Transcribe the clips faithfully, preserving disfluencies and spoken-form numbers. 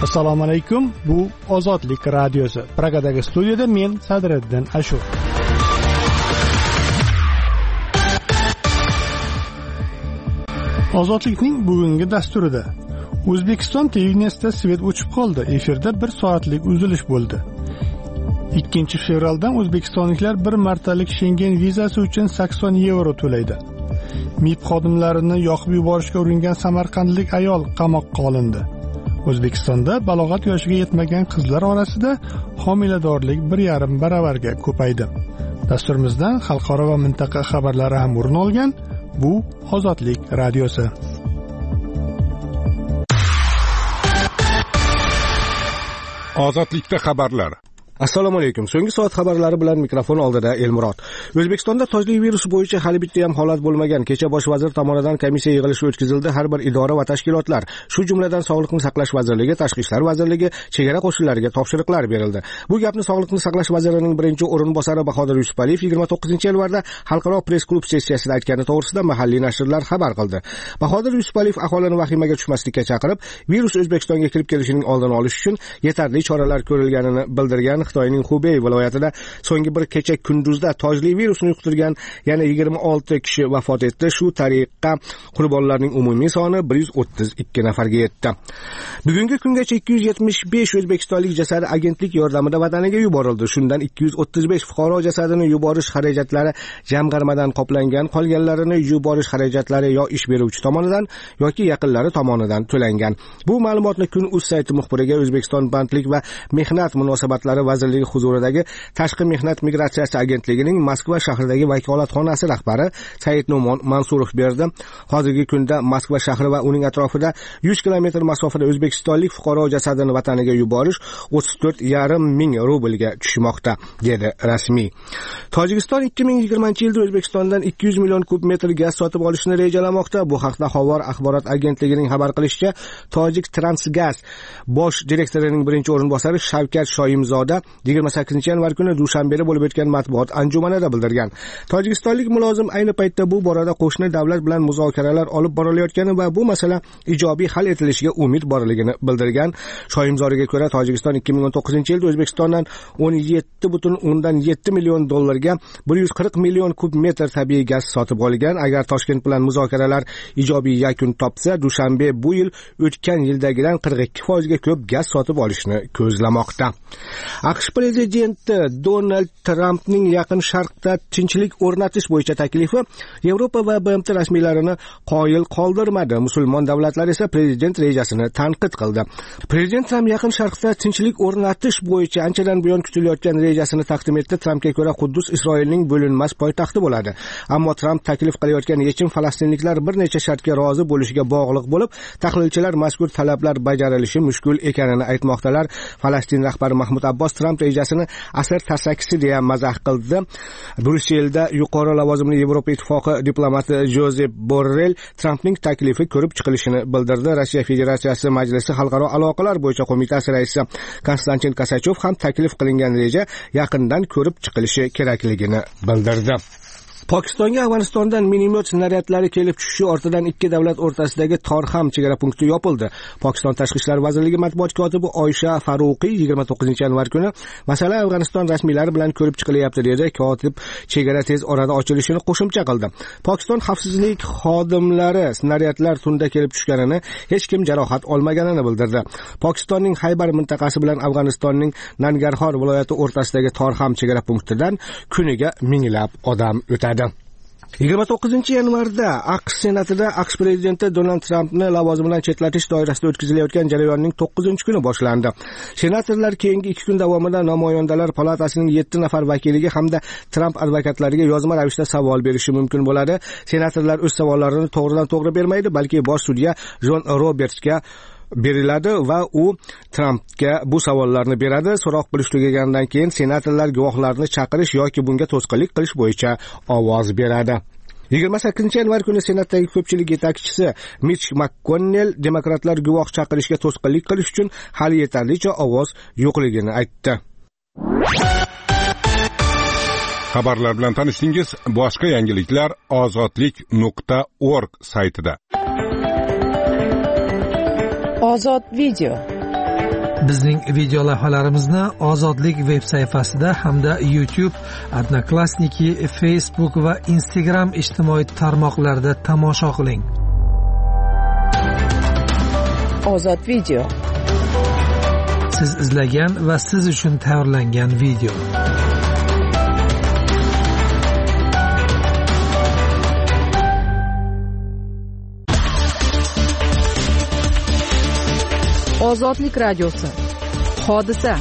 Assalomu alaykum. Bu Ozodlik radiosi. Pragadagi studiyada men Sadriddin Ashur. Ozodlikning bugungi dasturida O'zbekiston televideniyasida svet o'chib qoldi. Efirda bir soatlik uzilish bo'ldi. ikkinchi fevraldan o'zbekistonliklar bir martalik Schengen vizasi uchun sakson yevro to'laydi. M I B xodimlarini yoqib yuborishga uringan samarqandlik ayol qamoqqa olindi. O'zbekistonda balog'at yoshiga yetmagan qizlar orasida homiladorlik bir yarim baravarga ko'paydi. Dasturimizdan xalqaro va mintaqa xabarlari ham o'rin olgan. Bu Ozodlik radiosi. Ozodlikda xabarlar. Assalomu alaykum. So'nggi soat xabarlari bilan mikrofon oldida Elmurod. O'zbekistonda tojli virus bo'yicha hali bitta ham holat bo'lmagan. Kecha bosh vazir tomonidan komissiya yig'ilishi o'tkazildi. Har bir idora va tashkilotlar, shu jumladan Sog'liqni saqlash vazirligi, Tashqi ishlar vazirligi, chegara qo'shinlariga topshiriqlar berildi. Bu gapni Sog'liqni saqlash vazirining birinchi o'rinbosari Bahodir Yusupaliyev yigirma to'qqizinchi yanvarda xalqaro press-klub sessiyasida aytgani to'g'risida mahalliy nashrlar xabar qildi. Bahodir Yusupaliyev aholini vahimaga tushmaslikka chaqirib, virus O'zbekistonga kirib kelishining oldini olish uchun yetarli choralar ko'rilganini bildirgan. Xitoyning Xubey viloyatida so'nggi bir kecha kunduzda tojli virusni yuqtirgan yana yigirma olti kishi vafot etdi. Shu tariqa qurbonlarning umumiy soni bir yuz o'ttiz ikki nafarga yetdi. Bugungi kungacha ikki yuz yetmish besh o'zbekistonlik jasadi agentlik yordamida vataniga yuborildi. Shundan ikki yuz o'ttiz besh fuqaro jasadini yuborish xarajatlari jamg'armadan qoplangan, qolganlarini yuborish xarajatlari yo ish beruvchi tomonidan yoki yaqinlari tomonidan to'langan. Bu ma'lumotni Kun.uz sayti muxbiriga O'zbekiston bandlik va mehnat munosabatlari vazirligi huzuridagi Tashqi mehnat migratsiyasi agentligining Moskva shahridagi vakolatxonasi rahbari Saidnomon Mansurov berdi. Hozirgi kunda Moskva shahri va uning atrofida yuz kilometr masofada o'zbekistonlik fuqaro jasadini vataniga yuborish o'ttiz to'rt yarim ming rublga tushmoqda, dedi rasmiy. Tojikiston ikki ming yigirmanchi yilda O'zbekistondan ikki yuz million kub metr gaz sotib olishni rejalamoqda. Bu haqda Xabar axborot agentligining xabar qilishicha, Tojik Transgaz bosh direktorining birinchi o'rinbosari Shavkat Shoimzoda yigirma sakkizinchi yanvar kuni Dushanbeda bo'lib o'tgan matbuot anjumanida bildirgan. Tojikistonlik mulozim ayni paytda bu borada qo'shni davlat bilan muzokaralar olib borilayotgani va bu masala ijobiy hal etilishiga umid borligini bildirgan. Shoimzodaga ko'ra, Tojikiston ikki ming o'n to'qqizinchi yilda O'zbekistondan o'n yetti butun o'ndan yetti million dollarga bir yuz qirq million kub metr tabiiy gaz sotib olgan. Agar Toshkent bilan muzokaralar ijobiy yakun topsa, Dushanbe bu yil o'tgan yildagidan qirq ikki foizga ko'p gaz sotib olishni ko'zlamoqda. AQSh prezidenti Donald Trampning Yaqin Sharqda tinchlik o'rnatish bo'yicha taklifi Yevropa va B M T rasmiylarini qoyil qoldirmadi. Musulmon davlatlar esa prezident rejasini tanqid qildi. Prezident Tramp Yaqin Sharqda tinchlik o'rnatish bo'yicha anchadan buyon kutilayotgan rejasini taqdim etdi. Trampga ko'ra, Quddus Isroilning bo'linmas poytaxti bo'ladi. Ammo Tramp taklif qilayotgan yechim falastinliklar bir necha shartga rozi bo'lishiga bog'liq bo'lib, tahlilchilar mazkur talablar bajarilishi mushkul ekanini aytmoqdalar. Falastin rahbari Mahmud Abbos Tramp rejasini asr tasakkisi deya mazax qildi. Bryusselda yuqori lavozimli Yevropa ittifoqi diplomati Jozef Borrell Trampning taklifi ko'rib chiqilishini bildirdi. Rossiya Federatsiyasi Majlisi xalqaro aloqalar bo'yicha qo'mitasi raisi Konstantin Kosachov ham taklif qilingan reja yaqindan ko'rib chiqilishi kerakligini bildirdi. Pokistonga Afg'onistondan minomyot snaryadlari kelib tushishi ortidan ikki davlat o'rtasidagi Torxam chegara punkti yopildi. Pokiston Tashqi ishlar vazirligi matbuot kotibi Oysha Faruqiy yigirma to'qqizinchi yanvar kuni masala Afg'oniston rasmiylari bilan ko'rib chiqilyapti dedi. Kotib chegara tez orada ochilishini qo'shimcha qildi. Pokiston xavfsizlik xodimlari snaryadlar tunda kelib tushganini, hech kim jarohat olmaganini bildirdi. Pokistonning Haybar mintaqasi bilan Afg'onistonning Nangarxor viloyati o'rtasidagi Torxam chegara punktidan kuniga minglab odam o'tadi. yigirma to'qqizinchi yanvarda AQSh senatida AQSh prezidenti Donald Trampni lavozimidan chetlatish doirasida o'tkazilayotgan jarayonning to'qqizinchi kuni boshlandi. Senatorlar keyingi ikki kun davomida Namoyandalar palatasining yetti nafar vakiliga hamda Tramp advokatlariga yozma ravishda savol berishi mumkin bo'ladi. Senatorlar o'z savollarini to'g'ridan to'g'ri bermaydi, balki bosh sudya Jon Robertsga beriladi va u Trampga bu savollarni beradi. So'roq bilish tugagandan keyin senatorlar guvohlarni chaqirish yoki bunga to'sqinlik qilish bo'yicha ovoz beradi. yigirma sakkizinchi yanvar kuni Senatdagi ko'pchilik yetakchisi Mitch McConnell demokratlar guvoh chaqirishga to'sqinlik qilish uchun hali yetarlicha ovoz yo'qligini aytdi. Xabarlar bilan tanishdingiz. Boshqa yangiliklar ozodlik nuqta org saytida. Ozod video. Bizning video lavhalarimizni Ozodlik veb sayfasida hamda YouTube, Odnoklassniki, Facebook va Instagram ijtimoiy tarmoqlarida tomosha qiling. Ozod video. Siz izlagan va siz uchun tayyorlangan video. Ozodlik radiosi. Hodisa.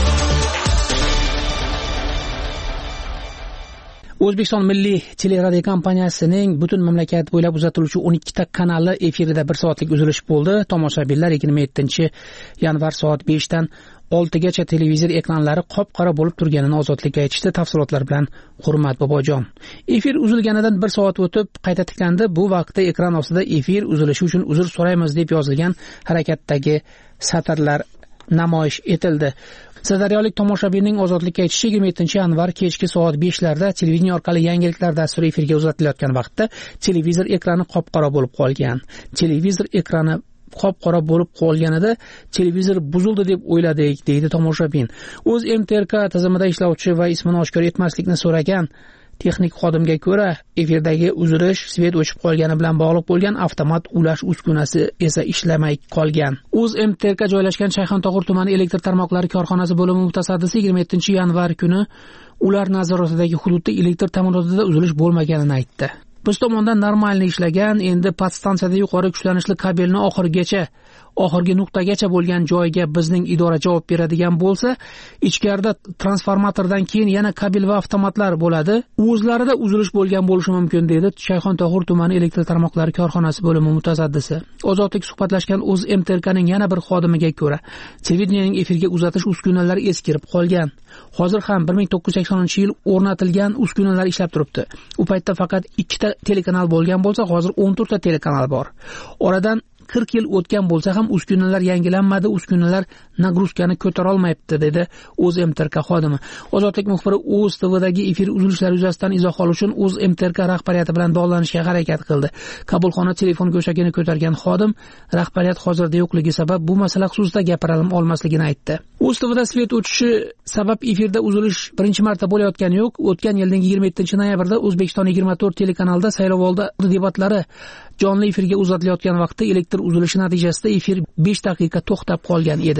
O'zbekiston Milliy teleradio kompaniyasining butun mamlakat bo'ylab uzatiluvchi o'n ikkita kanali efirida bir soatlik uzilish bo'ldi. Tomoshabinlar yigirma yettinchi yanvar soat beshdan oltigacha televizor ekranlari qop-qora bo'lib turganini Ozodlikka aytishdi. Tafsilotlar bilan Hurmat Bobojon. Efir uzilganidan bir soat o'tib qayta tiklandi. Bu vaqtda ekran ostida efir uzilishi uchun uzr so'raymiz deb yozilgan harakatdagi satrlar namoyish etildi. Sirdaryolik tomoshabinning Ozodlikka aytishi yigirma yettinchi yanvar kechki soat beshlarda televideniya orqali yangiliklar dasturi efirga uzatilayotgan vaqtda televizor ekrani qop-qora bo'lib qolgan. Televizor ekrani qop-qora bo'lib qolganida televizor buzildi deb o'yladik, deydi tomoshabin. O'z M T R K tizimida ishlovchi va ismini oshkor etmaslikni so'ragan texnik xodimga ko'ra, efirdagi uzilish svet o'chib qolgani bilan bog'liq bo'lgan, avtomat ulash uskunasi esa ishlamay qolgan. O'z M T R K joylashgan Shayxontohur tumani elektr tarmoqlari korxonasi bo'limi mutasaddisi yigirma yettinchi yanvar kuni ular nazoratidagi hududda elektr ta'minotida uzilish bo'lmaganini aytdi. Biz tomondan normalni ishlagan, endi podstansiyada yuqori kuchlanishli kabelni oxirigacha oxirgi nuqtagacha bo'lgan joyga bizning idora javob beradigan bo'lsa, ichkarida transformatordan keyin yana kabel va avtomatlar bo'ladi. O'zlarida uzilish bo'lgan bo'lishi mumkin, dedi Shayxontohur tumani elektr tarmoqlari korxonasi bo'limi mutasaddisi. Ozodlik suhbatlashgan o'z M T R Kning yana bir xodimiga ko'ra, televideniyaning efirga uzatish uskunalari eskirib qolgan. Hozir ham bir ming to'qqiz yuz saksoninchi yil o'rnatilgan uskunalar ishlab turibdi. U paytda faqat ikkita telekanal bo'lgan bo'lsa, hozir o'n to'rtta telekanal bor. Oradan qirq yil o'tgan bo'lsa ham uskunalar yangilanmadi, uskunalar nagruzkani ko'tara olmayapti, dedi o'z M T R K xodimi. Ozodlik muxbiri o'z T V'dagi efir uzilishlari yuzasidan izoh olish uchun o'z M T R K rahbariyati bilan bog'lanishga harakat qildi. Qabulxona telefon go'shagini ko'targan xodim rahbariyat hozirda yo'qligi sabab bu masala xususida gapira olmasligini aytdi. O'z T V'da svet o'chishi sabab efirda uzilish birinchi marta bo'layotgani yo'q. O'tgan yilning yigirma yettinchi noyabrda O'zbekiston yigirma to'rt telekanalida saylovoldi debatlari jonli efirga uzatilayotgan vaqtda elektr uzilishi natijasida efir besh daqiqa to'xtab qolgan edi.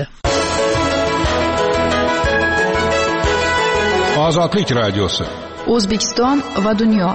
Ozodlik radiosi. O'zbekiston va dunyo.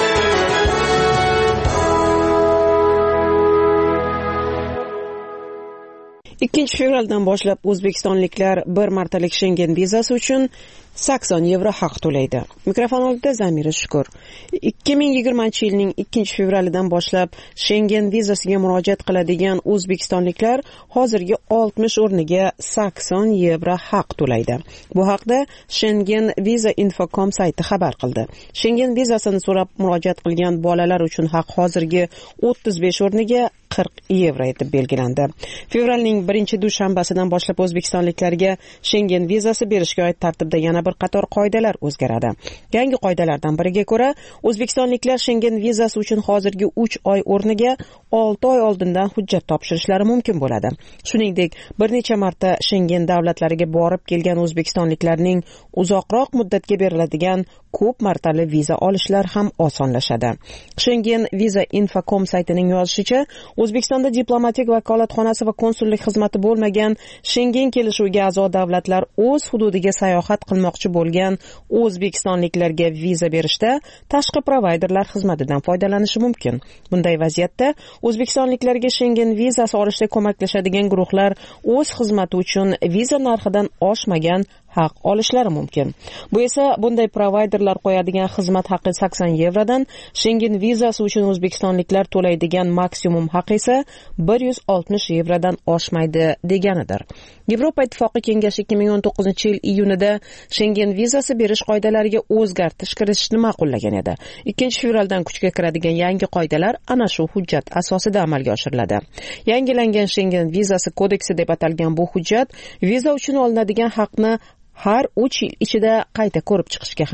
ikkinchi fevraldan boshlab o'zbekistonliklar bir martalik Schengen vizasi uchun sakson yevro haq to'laydi. Mikrofon oldida Zamira Shukur. ikki ming yigirmanchi yilning ikkinchi fevralidan boshlab Schengen vizasiga murojaat qiladigan o'zbekistonliklar hozirgi oltmish o'rniga sakson yevro haq to'laydi. Bu haqda Schengen Visa Info dot com sayti xabar qildi. Schengen vizasini so'rab murojaat qilgan bolalar uchun haq hozirgi o'ttiz besh o'rniga qirq yevro etib belgilandi. Fevralning birinchi dushanbasidan boshlab o'zbekistonliklarga Schengen vizasi berishga oid tartibda yana bir qator qoidalar o'zgaradi. Yangi qoidalardan biriga ko'ra, o'zbekistonliklar Schengen vizasi uchun hozirgi uch oy o'rniga olti oy oldindan hujjat topshirishlari mumkin bo'ladi. Shuningdek, bir necha marta Schengen davlatlariga borib kelgan o'zbekistonliklarning uzoqroq muddatga beriladigan ko'p martali viza olishlar ham osonlashadi. Schengen Visa Info dot com saytining yozishicha, O'zbekistonda diplomatik vakolatxonasi va konsullik xizmati bo'lmagan Schengen kelishuviga a'zo davlatlar o'z hududiga sayohat qilmoqchi bo'lgan o'zbekistonliklarga viza berishda tashqi provayderlar xizmatidan foydalanishi mumkin. Bunday vaziyatda o'zbekistonliklarga Schengen vizasi olishda ko'maklashadigan guruhlar o'z xizmati uchun viza narxidan oshmagan haq olishlari mumkin. Bu esa bunday provayderlar qo'yadigan xizmat haqi sakson yevrodan, Schengen vizasi uchun o'zbekistonliklar to'laydigan maksimum haq esa bir yuz oltmish yevrodan oshmaydi deganidir. Yevropa Ittifoqi Kengashi ikki ming o'n to'qqizinchi yil iyunida Schengen vizasi berish qoidalariga o'zgartirish kiritishni ma'qullagan edi. ikkinchi fevraldan kuchga kiradigan yangi qoidalar ana shu hujjat asosida amalga oshiriladi. Yangilangan Schengen vizasi kodeksi deb atalgan bu hujjat viza uchun olinadigan haqni har uch yil ichida qayta ko'rib chiqishga ham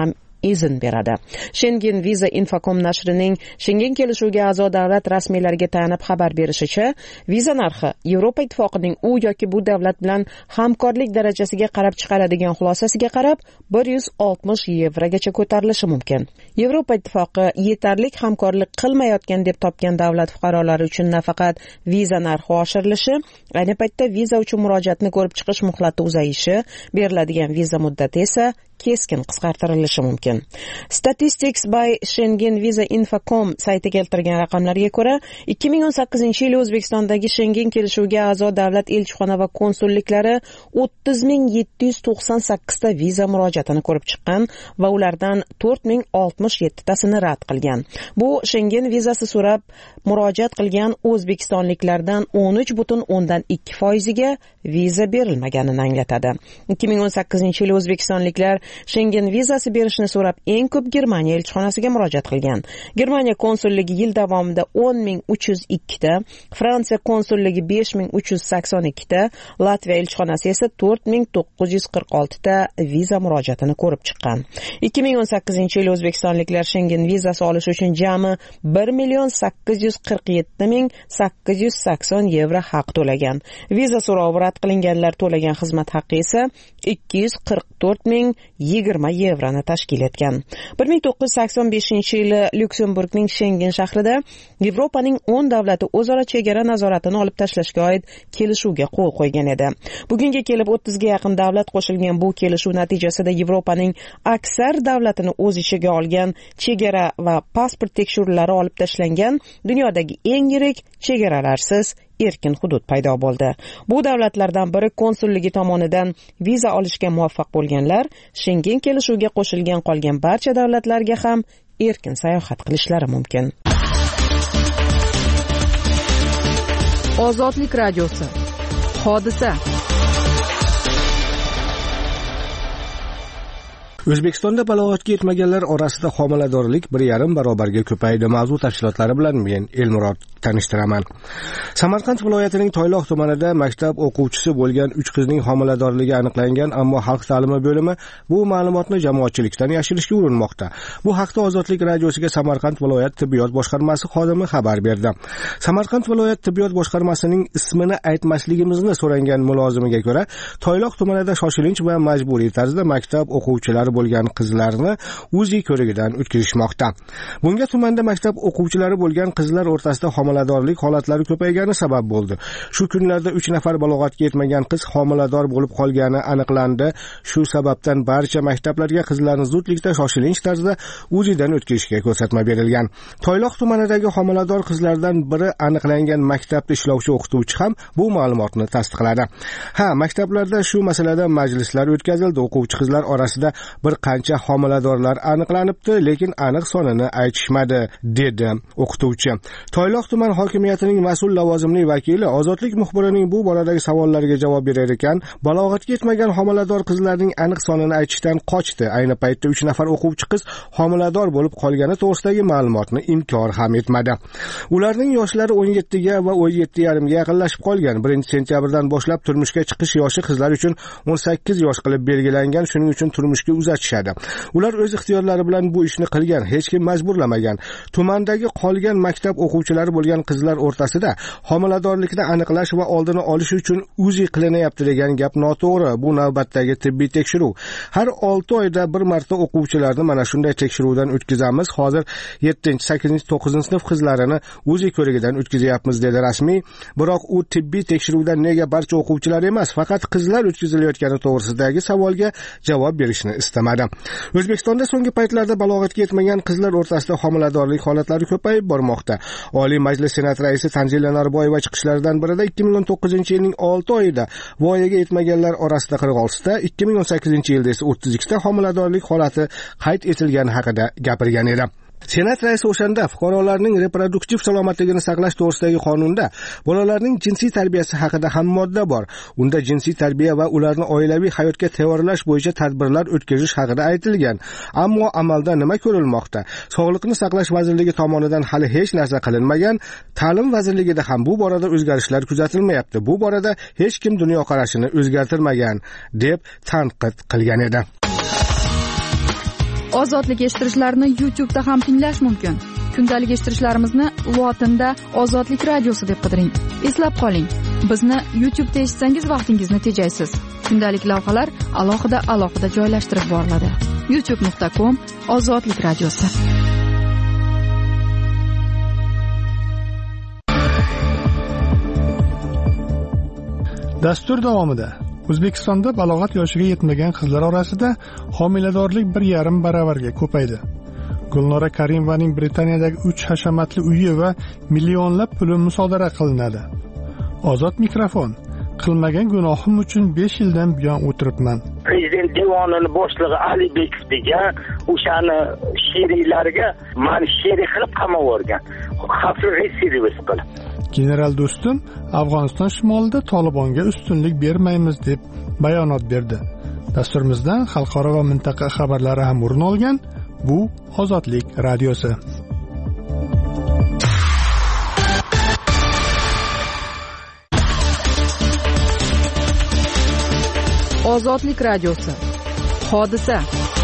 izn beradi. Schengen Visa Infocom nashrining Schengen kelishuviga a'zo davlat rasmiylariga tayanib xabar berishicha, viza narxi Yevropa ittifoqining u yoki bu davlat bilan hamkorlik darajasiga qarab chiqaradigan xulosasiga qarab bir yuz oltmish yevrogacha ko'tarilishi mumkin. Yevropa ittifoqi yetarlik hamkorlik qilmayotgan deb topgan davlat fuqarolari uchun nafaqat viza narxi oshirilishi, ayni paytda viza uchun murojaatni ko'rib chiqish muhlati uzayishi, beriladigan viza muddati esa keskin qisqartirilishi mumkin. Statistics by Schengen Visa Infocom sayti keltirgan raqamlarga ko'ra, ikki ming o'n sakkizinchi yil O'zbekistondagi Schengen kelishuviga a'zo davlat elchixona va konsulliklari o'ttiz ming yetti yuz to'qson sakkiz ta viza murojaatini ko'rib chiqqan va ulardan to'rt ming oltmish yetti tasini rad qilgan. Bu Schengen vizasi so'rab murojaat qilgan o'zbekistonliklardan o'n uch butun o'ndan ikki foiziga viza berilmaganini anglatadi. ikki ming o'n sakkizinchi yil O'zbekistonliklar Schengen vizasi berishni so'rab eng ko'p Germaniya elchixonasiga murojaat qilgan. Germaniya konsulligi yil davomida o'n ming uch yuz ikki ta, Fransiya konsulligi besh ming uch yuz sakson ikki ta, Latviya elchixonasi esa to'rt ming to'qqiz yuz qirq olti ta viza murojaatini ko'rib chiqqan. ikki ming o'n sakkizinchi yil O'zbekistonliklar Schengen vizasi olish uchun jami bir million sakkiz yuz qirq yetti ming sakkiz yuz sakson yevro haq to'lagan. Viza so'rovi rad qilinganlar to'lagan xizmat haqqi esa ikki yuz qirq to'rt ming yigirma yevroni tashkil etgan. bir ming to'qqiz yuz sakson beshinchi yili Lyuksemburgning Schengen shahrida Yevropaning o'n davlati o'zaro chegara nazoratini olib tashlashga oid kelishuvga qo'l qo'ygan edi. Bugunga kelib o'ttizga yaqin davlat qo'shilgan bu kelishuv natijasida Yevropaning aksar davlatini o'z ichiga olgan chegara va pasport tekshiruvlari olib tashlangan dunyodagi eng yirik chegaralarsiz erkin hudud paydo bo'ldi. Bu davlatlardan biri konsulligi tomonidan viza olishga muvaffaq bo'lganlar Schengen kelishuviga qo'shilgan qolgan barcha davlatlarga ham erkin sayohat qilishlari mumkin. Ozodlik radiosi. Hodisa. O'zbekistonda balog'atga yetmaganlar orasida homiladorlik bir yarim barobarga ko'paydi. Mavzu tafsilotlari bilan men Elmurod tanishtiraman. Samarqand viloyatining Toyloq tumanida maktab o'quvchisi bo'lgan uch qizning homiladorligi aniqlangan, ammo xalq ta'limi bo'limi bu ma'lumotni jamoatchilikdan yashirishga urinmoqda. Bu haqda Ozodlik radiosiga Samarqand viloyat tibbiyot boshqarmasi xodimi xabar berdi. Samarqand viloyat tibbiyot boshqarmasining ismini aytmasligimizni so'rangan mulozimiga ko'ra, Toyloq tumanida shoshilinch va majburiy tarzda maktab o'quvchilari bo'lgan qizlarni uzi ko'rigidan o'tkazishmoqda. Bunga tumanda maktab o'quvchilari bo'lgan qizlar o'rtasida homiladorlik holatlari ko'paygani sabab bo'ldi. Shu kunlarda uch nafar balog'atga yetmagan qiz homilador bo'lib qolgani aniqlandi. Shu sababdan barcha maktablarga qizlarni zudlikda shoshilinch tarzda uzidan o'tkazishga ko'rsatma berilgan. Toyloq tumanidagi homilador qizlardan biri aniqlangan maktabda ishlovchi o'qituvchi ham bu ma'lumotni tasdiqladi. Ha, maktablarda shu masalada majlislar o'tkazildi. O'quvchi qizlar orasida bir qancha homiladorlar aniqlanibdi, lekin aniq sonini aytishmadi, dedi o'qituvchi. Toyloq tuman hokimiyatining mas'ul lavozimli vakili Ozodlik muxbirining bu boradagi savollariga javob berar ekan, balog'atga yetmagan homilador qizlarning aniq sonini aytishdan qochdi. Ayni paytda uch nafar o'quvchi qiz homilador bo'lib qolgani to'g'risidagi ma'lumotni inkor ham etmadi. Ularning yoshlari o'n yetti ga va o'n yetti yarim ga yaqinlashib qolgan. birinchi sentyabrdan boshlab turmushga chiqish yoshi qizlar uchun o'n sakkiz yosh qilib belgilangan, shuning uchun turmushga uzatishadi. Ular o'z ixtiyorlari bilan bu ishni qilgan, hech kim majburlamagan. Tumandagi qolgan maktab o'quvchilari bo'lgan qizlar o'rtasida homiladorlikni aniqlash va oldini olish uchun uzi qilinyapti degan gap noto'g'ri. Bu navbatdagi tibbiy tekshiruv. Har olti oyda bir marta o'quvchilarni mana shunday tekshiruvdan o'tkazamiz. Hozir yettinchi, sakkizinchi, to'qqizinchi sinf qizlarini uzi ko'rigidan o'tkazyapmiz, dedi rasmiy. Biroq u tibbiy tekshiruvdan nega barcha o'quvchilar emas, faqat qizlar o'tkazilayotgani to'g'risidagi savolga javob berishni istamadi. O'zbekistonda so'nggi paytlarda balog'atga yetmagan qizlar o'rtasida homiladorlik holatlari ko'payib bormoqda. Oliy Majlis Senat raisi Tanzila Norboyeva chiqishlaridan birida ikki ming o'n to'qqizinchi yilning olti oyida voyaga yetmaganlar orasida qirq olti ta, ikki ming o'n sakkizinchi yilda esa o'ttiz ikki ta homiladorlik holati qayd etilgani haqida gapirgan edi. Senat raisi o'shanda fuqarolarning reproduktiv salomatligini saqlash to'g'risidagi qonunda bolalarning jinsiy tarbiyasi haqida ham modda bor. Unda jinsiy tarbiya va ularni oilaviy hayotga tayyorlash bo'yicha tadbirlar o'tkazish haqida aytilgan. Ammo amalda nima ko'rilmoqda? Sog'liqni saqlash vazirligi tomonidan hali hech narsa qilinmagan. Ta'lim vazirligida ham bu borada o'zgarishlar kuzatilmayapti. Bu borada hech kim dunyoqarashini o'zgartirmagan, deb tanqid qilgan edi. Ozodlik eshittirishlarini YouTube'da ham tinglash mumkin. Kundalik eshittirishlarimizni lotinda Ozodlik radiosi deb qidiring. Eslab qoling, bizni YouTube'da eshitsangiz vaqtingizni tejaysiz. Kundalik lavhalar alohida alohida joylashtirib boriladi. youtube nuqta com Ozodlik radiosi. Dastur davomida O'zbekistonda balog'at yoshiga yetmagan qizlar orasida homiladorlik bir yarim baravarga ko'paydi. Gulnora Karimovaning Britaniyadagi uch hashamatli uyi va millionlab puli musodara qilinadi. Ozod mikrofon. Qilmagan gunohim uchun besh yildan buyon o'tiribman. Prezident devonining boshlig'i Alibekov degan o'shani sheriklariga meni sherik qilib qamab yuborgan. Xavfli residivist qilib. General Do'stum Afg'oniston shimolida Tolibonga ustunlik bermaymiz deb bayonot berdi. Dasturimizdan xalqaro va mintaqa xabarlari ham o'rin olgan. Bu Ozodlik radiosi. Ozodlik radiosi. Hodisa.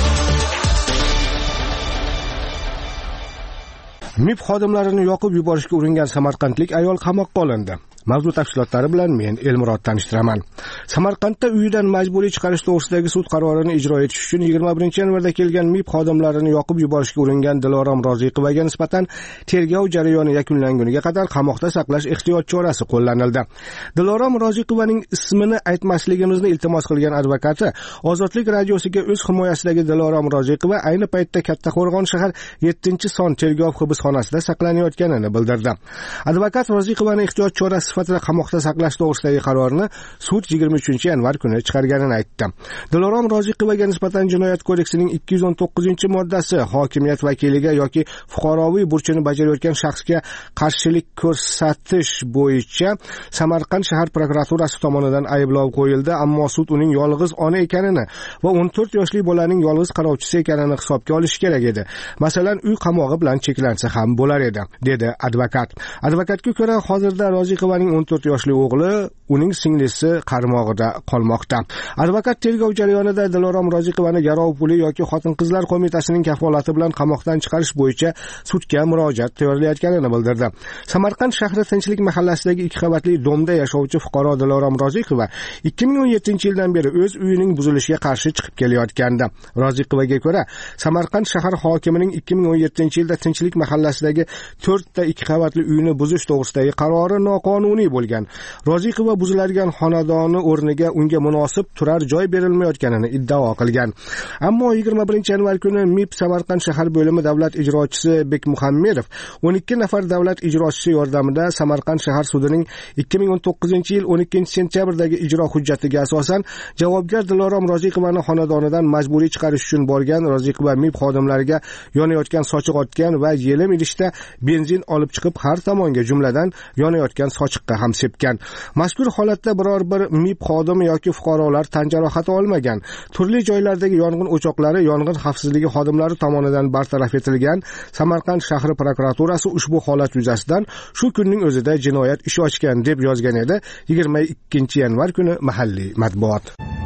MIB xodimlarini yoqib yuborishga uringan samarqandlik ayol qamoqqa olindi. Mavzu tafsilotlari bilan men Elmurod tanishtiraman. Samarqandda uyidan majburiy chiqarish to'g'risidagi sud qarorini ijro etish uchun yigirma birinchi yanvarda kelgan MIB xodimlarini yoqib yuborishga uringan Dilorom Roziqovaga nisbatan tergov jarayoni yakunlanguniga qadar qamoqda saqlash ehtiyot chorasi qo'llanildi. Dilorom Roziqovaning ismini aytmasligimizni iltimos qilgan advokati Ozodlik radiosiga o'z himoyasidagi Dilorom Roziqova ayni paytda Kattaqo'rg'on shahar yettinchi son tergov hibsxonasida saqlanayotganini bildirdi. Advokat Roziqovani ehtiyot chorasi sifatida qamoqda saqlash to'g'risidagi qarorni sud yigirma uchinchi yanvar kuni chiqarganini aytdi. Dilorom Roziqovaga nisbatan Jinoyat kodeksining ikki yuz o'n to'qqizinchi moddasi hokimiyat vakiliga yoki fuqaroviy burchini bajarayotgan shaxsga qarshilik ko'rsatish bo'yicha Samarqand shahar prokuraturasi tomonidan ayblov qo'yildi, ammo sud uning yolg'iz ona ekanini va o'n to'rt yoshli bolaning yolg'iz qarovchisi ekanini hisobga olishi kerak edi. Masalan, uy qamog'i bilan cheklansa ham bo'lar edi, dedi advokat. Advokatga ko'ra, hozirda Roziqovaning o'n to'rt yoshli o'g'li uning singlisi qarmog'ida qolmoqda. Advokat tergov jarayonida Dilorom Roziqovani garov puli yoki xotin-qizlar qo'mitasining kafolati bilan qamoqdan chiqarish bo'yicha sudga murojaat tayyorlayotganini bildirdi. Samarqand shahri Tinchlik mahallasidagi ikki qavatli domda yashovchi fuqaro Dilorom Roziqova ikki ming o'n yettinchi yildan beri o'z uyining buzilishiga qarshi chiqib kelayotgandi. Roziqovaga ko'ra, Samarqand shahar hokimining ikki ming o'n yettinchi yilda Tinchlik mahallasidagi to'rtta ikki qavatli uyni buzish to'g'risidagi qarori noqonuniy bo'lgan. Roziqova buziladigan xonadoni o'rniga unga munosib turar joy berilmayotganini iddao qilgan. Ammo yigirma birinchi yanvar kuni MIB Samarqand shahar bo'limi davlat ijrochisi Bekmuhammedov o'n ikki nafar davlat ijrochisi yordamida Samarqand shahar sudining ikki ming o'n to'qqizinchi yil o'n ikkinchi sentyabrdagi ijro hujjatiga asosan javobgar Dilorom Roziqovani xonadonidan majburiy chiqarish uchun borgan. Roziqova MIB xodimlariga yonayotgan sochiq otgan va yelim idishda benzin olib chiqib har tomonga, jumladan yonayotgan sochiqqa ham sepgan. Mazkur holatda biror bir MIB xodimi yoki fuqarolar tan jarohati olmagan. Turli joylardagi yong'in o'choqlari yong'in xavfsizligi xodimlari tomonidan bartaraf etilgan. Samarqand shahri prokuraturasi ushbu holat yuzasidan shu kunning o'zida jinoyat ishi ochgan deb yozgan edi yigirma ikkinchi yanvar kuni mahalliy matbuot.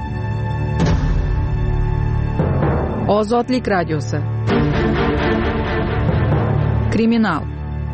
Ozodlik radiosi. Kriminal.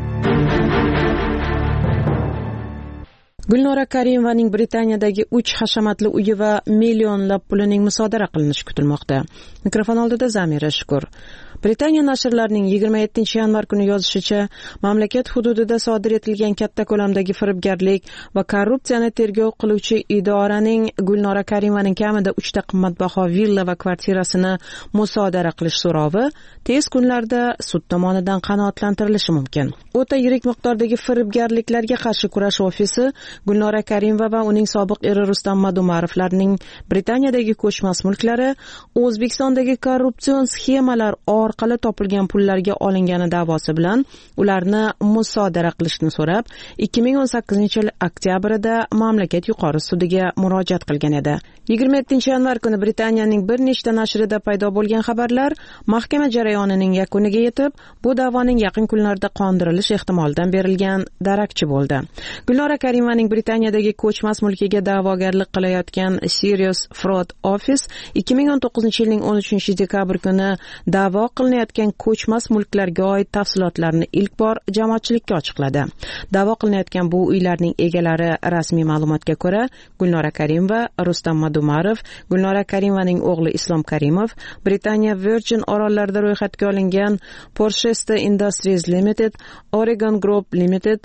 Gulnora Karimovaning Britaniyadagi uch hashamatli uyi va millionlab pulining musodara qilinishi kutilmoqda. Mikrofon oldida Zamira Shukur. Britaniya nashrlarining yigirma yettinchi yanvar kuni yozishicha, mamlakat hududida sodir etilgan katta ko'lamdagi firibgarlik va korrupsiyani tergov qiluvchi idoraning Gulnora Karimovaning kamida uchta qimmatbaho villa va kvartirasini musodara qilish so'rovi tez kunlarda sud tomonidan qanoatlantirilishi mumkin. O'ta yirik miqdordagi firibgarliklarga qarshi kurash ofisi Gulnora Karimova va uning sobiq eri Rustam Madumarovlarning Britaniyadagi ko'chmas mulklari O'zbekistondagi korrupsion sxemalar orqali topilgan pullarga olingani da'vosi bilan ularni musodara qilishni so'rab, ikki ming o'n sakkizinchi yil oktyabrida mamlakat yuqori sudiga murojaat qilgan edi. yigirma yettinchi yanvar kuni Britaniyaning bir nechta nashrida paydo bo'lgan xabarlar mahkama jarayonining yakuniga yetib, bu da'voning yaqin kunlarda qondirilish ehtimolidan berilgan darakchi bo'ldi. Gulnora Karimovaning Britaniyadagi ko'chmas mulkiga da'vogarlik qilayotgan Serious Fraud Office ikki ming o'n to'qqizinchi yilning o'n uchinchi dekabr kuni da'vo qilinayotgan ko'chmas mulklarga oid tafsilotlarni ilk bor jamoatchilikka ochiqladi. Da'vo qilinayotgan bu uylarning egalari rasmiy ma'lumotga ko'ra Gulnora Karimova, Rustam Madumarov, Gulnora Karimovaning o'g'li Islom Karimov, Britaniya Virgin orollarida ro'yxatga olingan Porchester Industries Limited, Oregon Group Limited,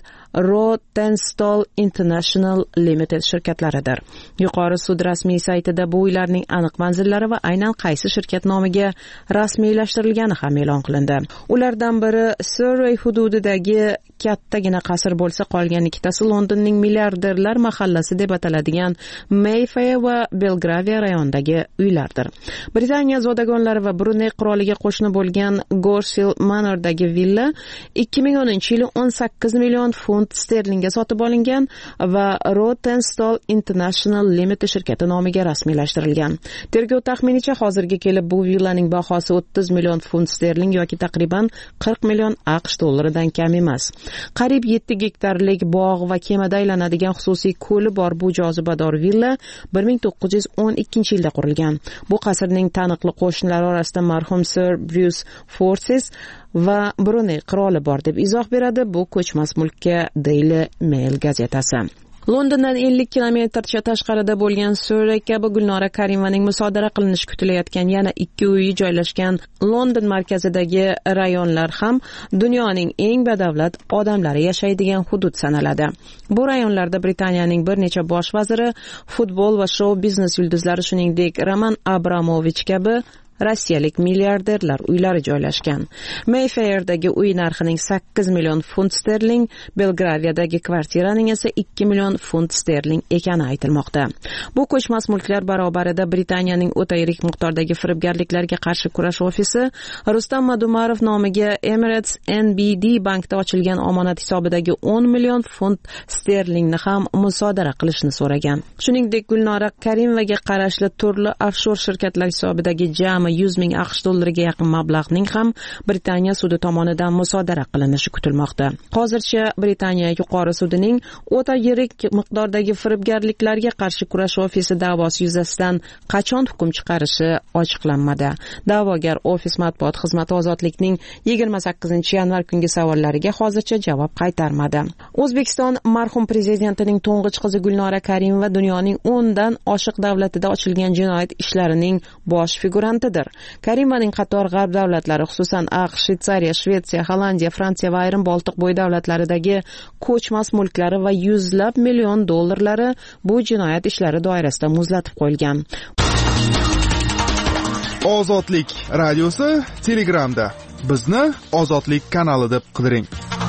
Rotenstall International Limited shirkatlaridir. Yuqori sud rasmiy saytida bu uylarning aniq manzillari va aynan qaysi shirkat nomiga rasmiylashtirilgani ham e'lon qilindi. Ulardan biri Surrey hududidagi kattagina qasr bo'lsa, qolgan ikkitasi Londonning milliarderlar mahallasi deb ataladigan Mayfair va Belgravia rayonidagi uylardir. Britaniya zodagonlari va Bruney qiroliga qo'shni bo'lgan Gorshill Manordagi villa ikki ming o'ninchi yili o'n sakkiz million funt sterlingga sotib olingan va Rotenstall International Limited shirkati nomiga rasmiylashtirilgan. Tergov taxminicha hozirga kelib bu villaning bahosi o'ttiz million funt sterling yoki taqriban qirq million AQSh dollaridan kam emas. Qariyb yetti gektarlik bog' va kemada aylanadigan xususiy ko'li bor bu jozibador villa bir ming to'qqiz yuz o'n ikkinchi yilda qurilgan. Bu qasrning taniqli qo'shnilari orasida marhum Sir Bruce Forsyth va Bruney qiroli bor deb izoh beradi bu ko'chmas mulkka Daily Mail gazetasi. Londondan ellik kilometrcha tashqarida bo'lgan Surrey kabi Gulnora Karimovaning musodara qilinishi kutilayotgan yana ikki uyi joylashgan London markazidagi rayonlar ham dunyoning eng badavlat odamlari yashaydigan hudud sanaladi. Bu rayonlarda Britaniyaning bir necha bosh vaziri, futbol va shou biznes yulduzlari, shuningdek Roman Abramovich kabi rossiyalik milliarderlar uylari joylashgan. Mayfairdagi uy narxining sakkiz million funt sterling, Belgraviyadagi kvartiraning esa ikki million funt sterling ekani aytilmoqda. Bu ko'chmas mulklar barobarida Britaniyaning o'ta yirik miqdordagi firibgarliklarga qarshi kurash ofisi Rustam Madumarov nomiga Emirates N B D bankda ochilgan omonat hisobidagi o'n million funt sterlingni ham musodara qilishni so'ragan. Shuningdek, Gulnora Karimovaga qarashli turli offshor shirkatlar hisobidagi jami yuz ming AQSh dollariga yaqin mablag'ning ham Britaniya sudi tomonidan musodara qilinishi kutilmoqda. Hozircha Britaniya yuqori sudining o'ta yirik miqdordagi firibgarliklarga qarshi kurash ofisi da'vosi yuzasidan qachon hukm chiqarishi ochiqlanmadi. Da'vogar ofis matbuot xizmati ozodlikning yigirma sakkizinchi yanvar kungi savollariga hozircha javob qaytarmadi. O'zbekiston marhum prezidentining to'ng'ich qizi Gulnora Karimova dunyoning o'ndan oshiq davlatida ochilgan jinoyat ishlarining bosh figurantidir. Karimovaning qator g'arb davlatlari, xususan AQSh, Shvetsariya, Shvetsiya, Hollandiya, Fransiya va ayrim Boltiqbo'yi davlatlaridagi ko'chmas mulklari va yuzlab million dollarlari bu jinoyat ishlari doirasida muzlatib qo'yilgan. Ozodlik radiosi Telegramda. Bizni Ozodlik kanali deb qidiring.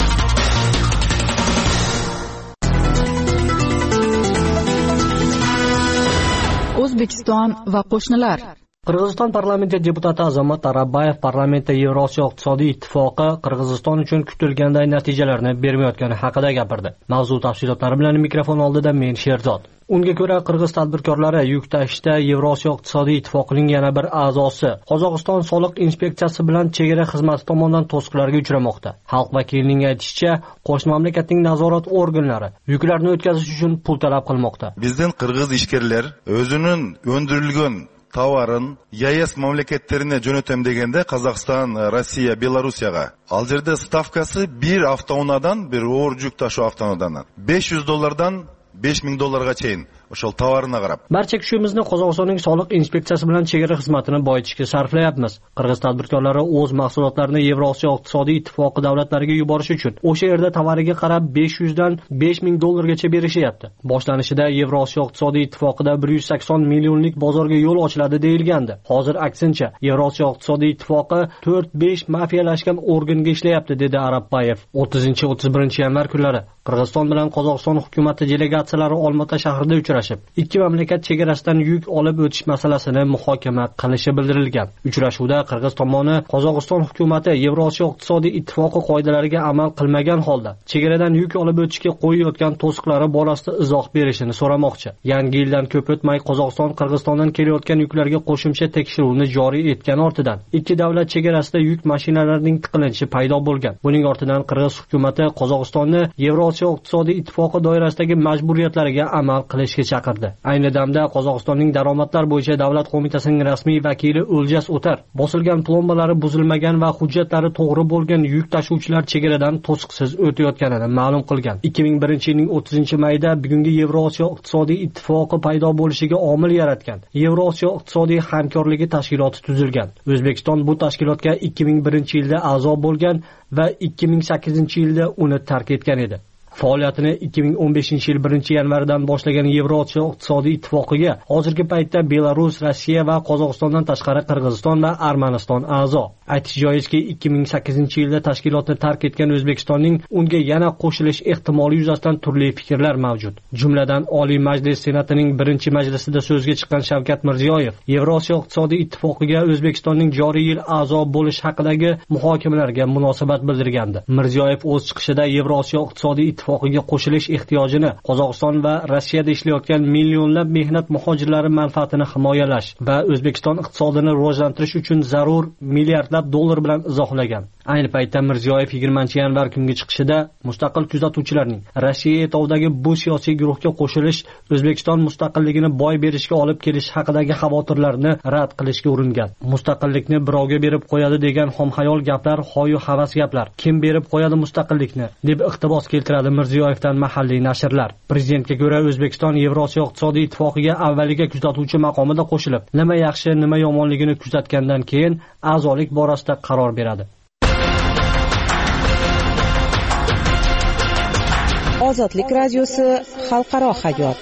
O'zbekiston va qo'shnilar. Qirg'iziston parlamenti deputati Azamat Arabayev parlamentda Yevrosiyo iqtisodiy ittifoqi Qirg'iziston uchun kutilganday natijalarni bermayotgani haqida gapirdi. Mavzu tafsilotlari bilan mikrofon oldida men Sherzod. Unga ko'ra, qirg'iz tadbirkorlari yuk tashishda Yevrosiyo iqtisodiy ittifoqining yana bir a'zosi Qozog'iston soliq inspeksiyasi bilan chegara xizmati tomonidan to'siqlarga uchramoqda. Xalq vakilining aytishicha, qo'shni mamlakatning nazorat organlari yuklarni o'tkazish uchun pul talab qilmoqda. Bizden qirg'iz ishkerlar o'zining o'ndirilgan tovarın E E S mamlaketlerine jo'natam deganda Qozog'iston, Rossiya, Belorussiyaga. Al yerda stavkasi bir avtounadan, bir o'g'ir yuk tashu avtounadan besh yuz dollardan besh ming dollarga chayin o'sha tovarına qarab. Barcha kuchimizni Qozog'istonning soliq inspeksiyasi bilan chegara xizmatini boyitishga sarflayapmiz. Qirg'iz tadbirkorlari o'z mahsulotlarini Yevrosiyo iqtisodiy ittifoqi davlatlariga yuborish uchun o'sha yerda tovariga qarab besh yuz dan besh ming dollargacha berishyapti. Boshlanishida Yevrosiyo iqtisodiy ittifoqida bir yuz sakson millionlik bozorga yo'l ochiladi deyilgandi. Hozir aksincha, Yevrosiyo iqtisodiy ittifoqi to'rt besh mafiyalashgan organga ishlayapti, dedi Arabayev. o'ttizinchi o'ttiz birinchi yanvar kunlari Qirg'iziston bilan Qozog'iston hukumati delegatsiyalari Olmaota shahrida uchrashdi. uchrashib, ikki mamlakat chegarasidan yuk olib o'tish masalasini muhokama qilishi bildirilgan. Uchrashuvda Qirg'iz tomoni Qozog'iston hukumatı Yevrosiyo iqtisodiy ittifoqi qoidalariga amal qilmagan holda chegaradan yuk olib o'tishga qo'yayotgan to'siqlari borasida izoh berishini so'ramoqchi. Yangi yildan ko'p o'tmay Qozog'iston Qirg'izistondan kelayotgan yuklarga qo'shimcha tekshiruvni joriy etgan ortidan ikki davlat chegarasida yuk mashinalarining tiqilinishi paydo bo'lgan. Buning ortidan Qirg'iz hukumatı Qozog'istonni Yevrosiyo iqtisodiy ittifoqi doirasidagi majburiyatlariga amal qilishga chaqirdi. Ayni damda Qozog'istonning daromadlar bo'yicha davlat qo'mitasining rasmiy vakili O'ljas O'tar bosilgan plombalari buzilmagan va hujjatlari to'g'ri bo'lgan yuk tashuvchilar chegaradan to'siqsiz o'tayotganini ma'lum qilgan. ikki ming birinchi yilning o'ttizinchi mayida bugungi Yevrosiyo iqtisodiy ittifoqi paydo bo'lishiga omil yaratgan Yevrosiyo iqtisodiy hamkorligi tashkiloti tuzilgan. O'zbekiston bu tashkilotga ikki ming birinchi yilda a'zo bo'lgan va ikki ming sakkizinchi yilda uni tark etgan edi. Faoliyatini ikki ming o'n beshinchi yil birinchi yanvardan boshlagan Yevrosiyo iqtisodiy ittifoqiga hozirgi paytda Belarus, Rossiya va Qozog'istondan tashqari Qirg'iziston va Armaniston a'zo. Aytish joizki, ikki ming sakkizinchi yilda tashkilotni tark etgan O'zbekistonning unga yana qo'shilish ehtimoli yuzasidan turli fikrlar mavjud. Jumladan Oliy Majlis Senatining birinchi majlisida so'zga chiqqan Shavkat Mirziyoyev Yevrosiyo iqtisodiy ittifoqiga O'zbekistonning joriy yil a'zo bo'lish haqidagi muhokamalarga munosabat bildirgandi. Mirziyoyev o'z chiqishida Yevrosiyo iqtisodiy ittifoqiga qo'shilish ehtiyojini, Qozog'iston va Rossiyada ishlayotgan millionlab mehnat muhojirlari manfaatini himoyalash va O'zbekiston iqtisodini rivojlantirish uchun zarur milliardlab dollar bilan izohlagan. Ayni paytda Mirziyoyev yigirmanchi yanvar kungi chiqishida mustaqil kuzatuvchilarning Rossiya etovdagi bu siyosiy guruhga qo'shilish O'zbekiston mustaqilligini boy berishga olib kelish haqidagi xavotirlarni rad qilishga uringan. Mustaqillikni birovga berib qo'yadi degan xomxayol gaplar hoyu havas gaplar. Kim berib qo'yadi mustaqillikni deb iqtibos keltiradi Mirziyoyevdan mahalliy nashrlar. Prezidentga ko'ra O'zbekiston Yevrosiyo iqtisodiy ittifoqiga avvaliga kuzatuvchi maqomida qo'shilib, nima yaxshi, nima yomonligini kuzatgandan keyin a'zolik borasida qaror beradi. Ozodlik radiosi xalqaro hayot.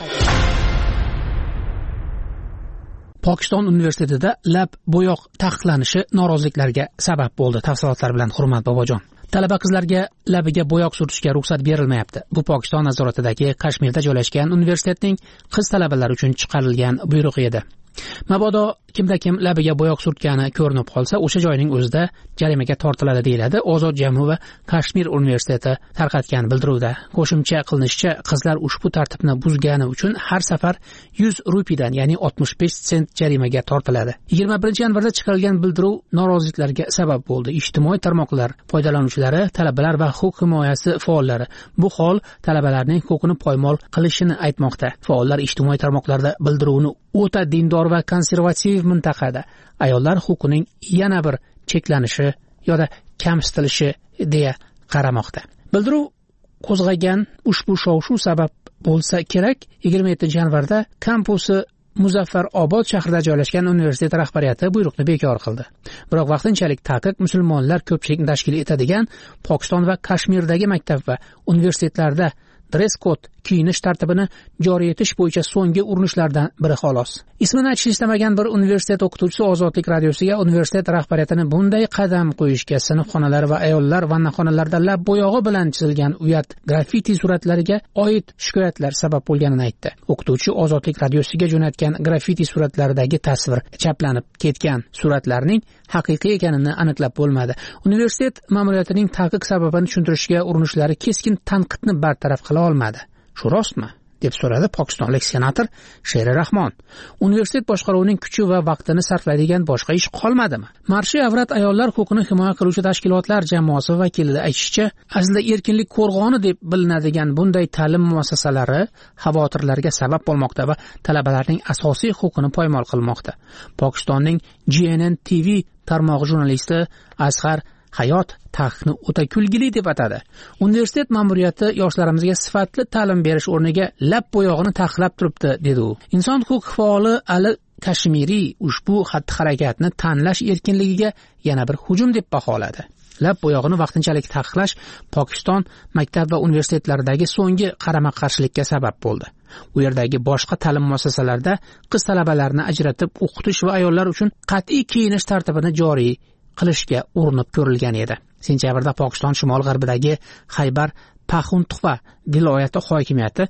Pokiston universitetida lab bo'yoq taqiqlanishi noroziliklarga sabab bo'ldi. Tafsilotlar bilan Hurmat Bobojon. Talaba qizlarga labiga bo'yoq surtishga ruxsat berilmayapti. Bu Pokiston nazoratidagi Kashmirda joylashgan universitetning qiz talabalari uchun chiqarilgan buyruq edi. Mabodo kimda kim labiga bo'yoq surtgani ko'rinib qolsa, o'sha joyning o'zida jarimaga tortiladi deyiladi Ozod Jammu va Kashmir universiteti tarqatgan bildiruvda. Qo'shimcha qilinishicha, qizlar ushbu tartibni buzgani uchun har safar yuz rupiyadan, ya'ni oltmish besh sent jarimaga tortiladi. yigirma birinchi yanvarda chiqarilgan bildiruv noroziliklarga sabab bo'ldi. Ijtimoiy tarmoqlar foydalanuvchilari, talabalar va huquq himoyasi faollari bu hol talabalarning huquqini poymol qilishini aytmoqda. Faollar ijtimoiy tarmoqlarda bildiruvni o'ta dindor va konservativ mintaqada ayollar huquqining yana bir cheklanishi yoki kamsitilishi deya qaramoqda. Bildiruv qo'zg'agan ushbu shov-shuv sabab bo'lsa kerak, yigirma yettinchi yanvarda kampusi Muzaffarobod shahrida joylashgan universitet rahbariyati buyruqni bekor qildi. Biroq vaqtinchalik taqiq musulmonlar ko'pchilikni tashkil etadigan Pokiston va Kashmirdagi maktab va universitetlarda dress code kiyinish tartibini joriy etish bo'yicha so'nggi urinishlardan biri xolos. Ismini aytish istamagan bir universitet o'qituvchisi Ozodlik radiosiga universitet rahbariyatini bunday qadam qo'yishga sinfxonalar va ayollar vannaxonalarida lab bo'yog'i bilan chizilgan uyat graffiti suratlariga oid shikoyatlar sabab bo'lganini aytdi. O'qituvchi Ozodlik radiosiga jo'natgan graffiti suratlaridagi tasvir chaplanib ketgan suratlarning haqiqiy ekanini aniqlab bo'lmadi. Universitet ma'muriyatining taqiq sababini tushuntirishga urinishlari keskin tanqidni bartaraf qila olmadi. Shu rostmi? deb so'radi pokistonlik senator Sheri Rahmon. Universitet boshqaruvining kuchi va vaqtini sarflaydigan boshqa ish qolmadimi? Marshi avrat ayollar huquqini himoya qiluvchi tashkilotlar jamoasi vakilida aytishicha, aslida erkinlik qo'rg'oni deb bilinadigan bunday ta'lim muassasalari xavotirlarga sabab bo'lmoqda va talabalarning asosiy huquqini poymol qilmoqda. Pokistonning G N N T V tarmog'i jurnalisti Asghar Hayot taqiqni o'ta kulgili deb atadi. Universitet ma'muriyati yoshlarimizga sifatli ta'lim berish o'rniga lab bo'yog'ini taqiqlab turibdi, dedi u. Inson huquq faoli Ali Kashmiri ushbu xatti-harakatni tanlash erkinligiga yana bir hujum deb baholadi. Lab bo'yog'ini vaqtinchalik taqiqlash Pokiston maktab va universitetlaridagi so'nggi qarama-qarshilikka sabab bo'ldi. U yerdagi boshqa ta'lim muassasalarida qiz talabalarni ajratib o'qitish va ayollar uchun qat'iy kiyinish tartibini joriy qilishga urinib ko'rilgan edi. Sentabrda Pokiston shimol-g'arbidagi Xaybar Paxtunxva viloyati hokimiyati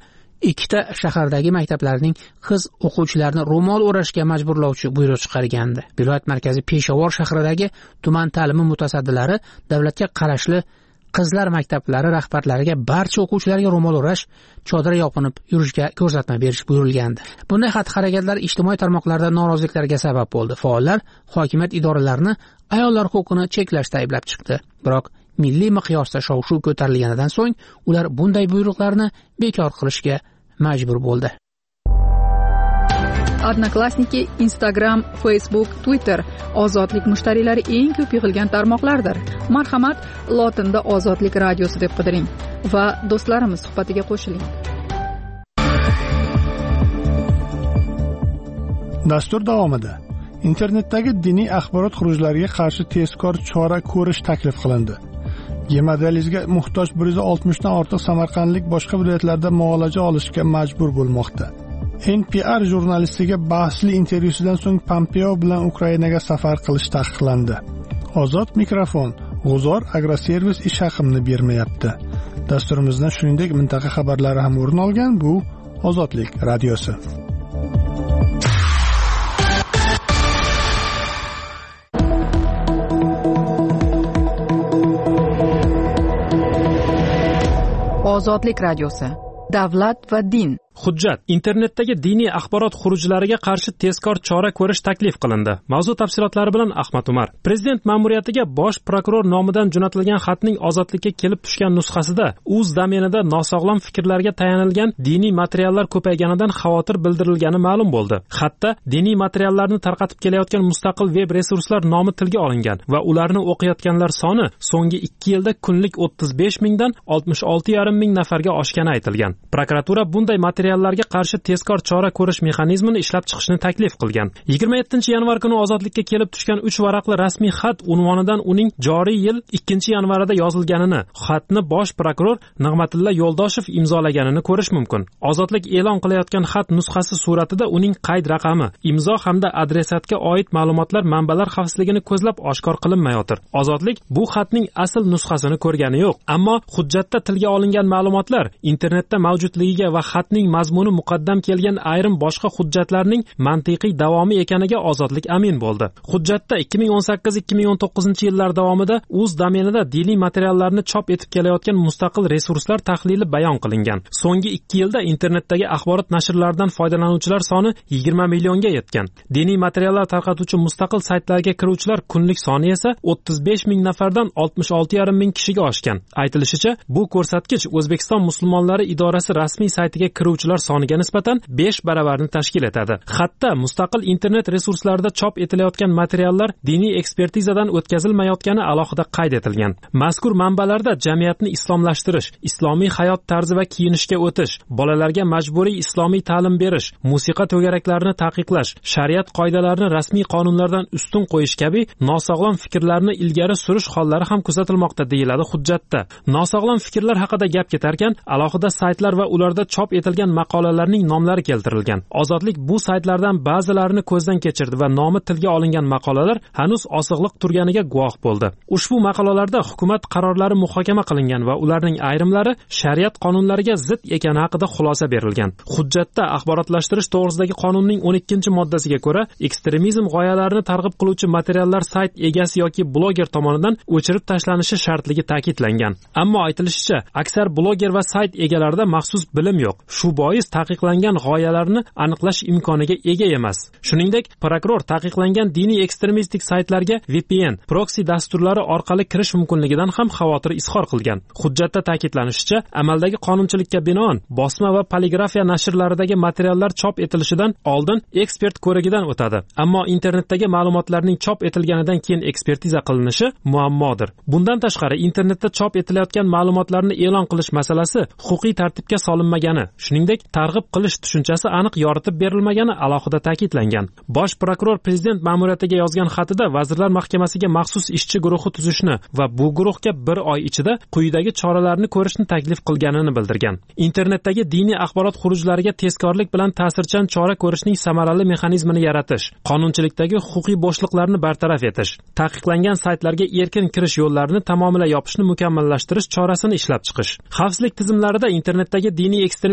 ikkita shahardagi maktablarning qiz o'quvchilarni ro'mol o'rashga majburlovchi buyruq chiqargandi. Viloyat markazi Peshawar shahridagi tuman ta'limi mutasaddilari davlatga qarashli qizlar maktablari rahbarlariga barcha o'quvchilarga ro'mol o'rash, chodira yopinib yurishga ko'rsatma berish buyurilgandi. Bunday xatti-harakatlar ijtimoiy tarmoqlarda noroziliklarga sabab bo'ldi. Faollar hokimiyat idoralarini ayollar huquqini cheklashda ayblab chiqdi. Biroq milliy miqyosda shov-shuv ko'tarilganidan so'ng ular bunday buyruqlarni bekor qilishga majbur bo'ldi. Odnoklassniki, Instagram, Facebook, Twitter ozodlik mushtariylari eng ko'p yig'ilgan tarmoqlardir. Marhamat, lotinda Ozodlik radiosi deb qidiring va do'stlarimiz suhbatiga qo'shiling. Dastur davomida internetdagi diniy axborot xurujlariga qarshi tezkor chora ko'rish taklif qilindi. Gemodializga muhtoj bir yuz oltmish dan ortiq samarqandlik boshqa viloyatlarda muolaja olishga majbur bo'lmoqda. N P R jurnalistiga bahsli intervyusidan so'ng Pompeo bilan Ukrainaga safar qilish taqiqlandi. Ozod mikrofon G'uzor agroservis ish haqimni bermayapti. Dasturimizdan shuningdek mintaqa xabarlari ham o'rin olgan. Bu Ozodlik radiosi. Ozodlik radiosi. Davlat va din. Hujjat internetdagi diniy axborot xurujlariga qarshi tezkor chora ko'rish taklif qilindi. Mavzu tafsilotlari bilan Ahmad Umar. Prezident ma'muriyatiga bosh prokuror nomidan jo'natilgan xatning ozodlikka kelib tushgan nusxasida uz domenida nosog'lom fikrlarga tayanilgan diniy materiallar ko'payganidan xavotir bildirilgani ma'lum bo'ldi. Xatda diniy materiallarni tarqatib kelayotgan mustaqil veb resurslar nomi tilga olingan va ularni o'qiyotganlar soni so'nggi ikki yilda kunlik o'ttiz besh mingdan oltmish olti yarim ming nafarga oshgani aytilgan. Prokuratura bunday materiallarga qarshi tezkor chora ko'rish mexanizmini ishlab chiqishni taklif qilgan. yigirma yettinchi yanvar kuni ozodlikka kelib tushgan uch varaqli rasmiy xat unvonidan uning joriy yil ikkinchi yanvarida yozilganini, xatni bosh prokuror Nig'matilla Yo'ldoshev imzolaganini ko'rish mumkin. Ozodlik e'lon qilayotgan xat nusxasi suratida uning qayd raqami, imzo hamda adresatga oid ma'lumotlar manbalar xavfsizligini ko'zlab oshkor qilinmayotir. Ozodlik bu xatning asl nusxasini ko'rgani yo'q, ammo hujjatda tilga olingan ma'lumotlar internetda mavjudligiga va xatning mazmuni muqaddam kelgan ayrim boshqa hujjatlarning mantiqiy davomi ekaniga Ozodlik amin bo'ldi. Hujjatda ikki ming o'n sakkiz ikki ming o'n to'qqizinchi yillar davomida uz domenida diniy materiallarni chop etib kelayotgan mustaqil resurslar tahlili bayon qilingan. So'nggi ikki yilda internetdagi axborot nashrlaridan foydalanuvchilar soni yigirma millionga yetgan. Diniy materiallar tarqatuvchi mustaqil saytlarga kiruvchilar kunlik soni esa o'ttiz besh ming nafardan oltmish olti yarim ming kishiga oshgan. Aytilishicha, bu ko'rsatkich O'zbekiston musulmonlari idorasi rasmiy saytiga kiruvchilar soniga nisbatan besh baravarni tashkil etadi. Xatda mustaqil internet resurslarida chop etilayotgan materiallar diniy ekspertizadan o'tkazilmayotgani alohida qayd etilgan. Mazkur manbalarda jamiyatni islomlashtirish, islomiy hayot tarzi va kiyinishga o'tish, bolalarga majburiy islomiy ta'lim berish, musiqa to'garaklarini taqiqlash, shariat qoidalarini rasmiy qonunlardan ustun qo'yish kabi nosog'lom fikrlarni ilgari surish hollari ham kuzatilmoqda deyiladi hujjatda. Nosog'lom fikrlar haqida gap ketarkan, alohida saytlar va ularda chop etilgan maqolalarning nomlari keltirilgan. Ozodlik bu saytlardan ba'zilarini ko'zdan kechirdi va nomi tilga olingan maqolalar hanuz osig'liq turganiga guvoh bo'ldi. Ushbu maqolalarda hukumat qarorlari muhokama qilingan va ularning ayrimlari shariat qonunlariga zid ekani haqida xulosa berilgan. Hujjatda axborotlashtirish to'g'risidagi qonunning o'n ikkinchi moddasiga ko'ra, ekstremizm g'oyalarini targ'ib qiluvchi materiallar sayt egasi yoki bloger tomonidan o'chirib tashlanishi shartligi ta'kidlangan. Ammo aytilishicha, aksar bloger va sayt egalarida maxsus bilim yo'q. Shu bois taqiqlangan g'oyalarni aniqlash imkoniga ega emas. Shuningdek, prokuror taqiqlangan diniy ekstremistik saytlarga V P N, proxy dasturlari orqali kirish mumkinligidan ham xavotir izhor qilgan. Hujjatda ta'kidlanishicha, amaldagi qonunchilikka binoan bosma va poligrafiya nashrlaridagi materiallar chop etilishidan oldin ekspert ko'rigidan o'tadi. Ammo internetdagi ma'lumotlarning chop etilganidan keyin ekspertiza qilinishi muammodir. Bundan tashqari, internetda chop etilayotgan ma'lumotlarni e'lon qilish masalasi huquqiy tartibga solinmagani, shuningdek, targ'ib qilish tushunchasi aniq yoritib berilmagani alohida ta'kidlangan. Bosh prokuror prezident ma'muriyatiga yozgan xatida Vazirlar Mahkamasiga maxsus ishchi guruhi tuzishni va bu guruhga bir oy ichida quyidagi choralarni ko'rishni taklif qilganini bildirgan. Internetdagi diniy axborot xurujlariga tezkorlik bilan ta'sirchan chora ko'rishning samarali mexanizmini yaratish, qonunchilikdagi huquqiy bo'shliqlarni bartaraf etish, taqiqlangan saytlarga erkin kirish yo'llarini tamomila yopishni mukammallashtirish chorasini ishlab chiqish, xavfsizlik tizimlarida internetdagi diniy ekstremistik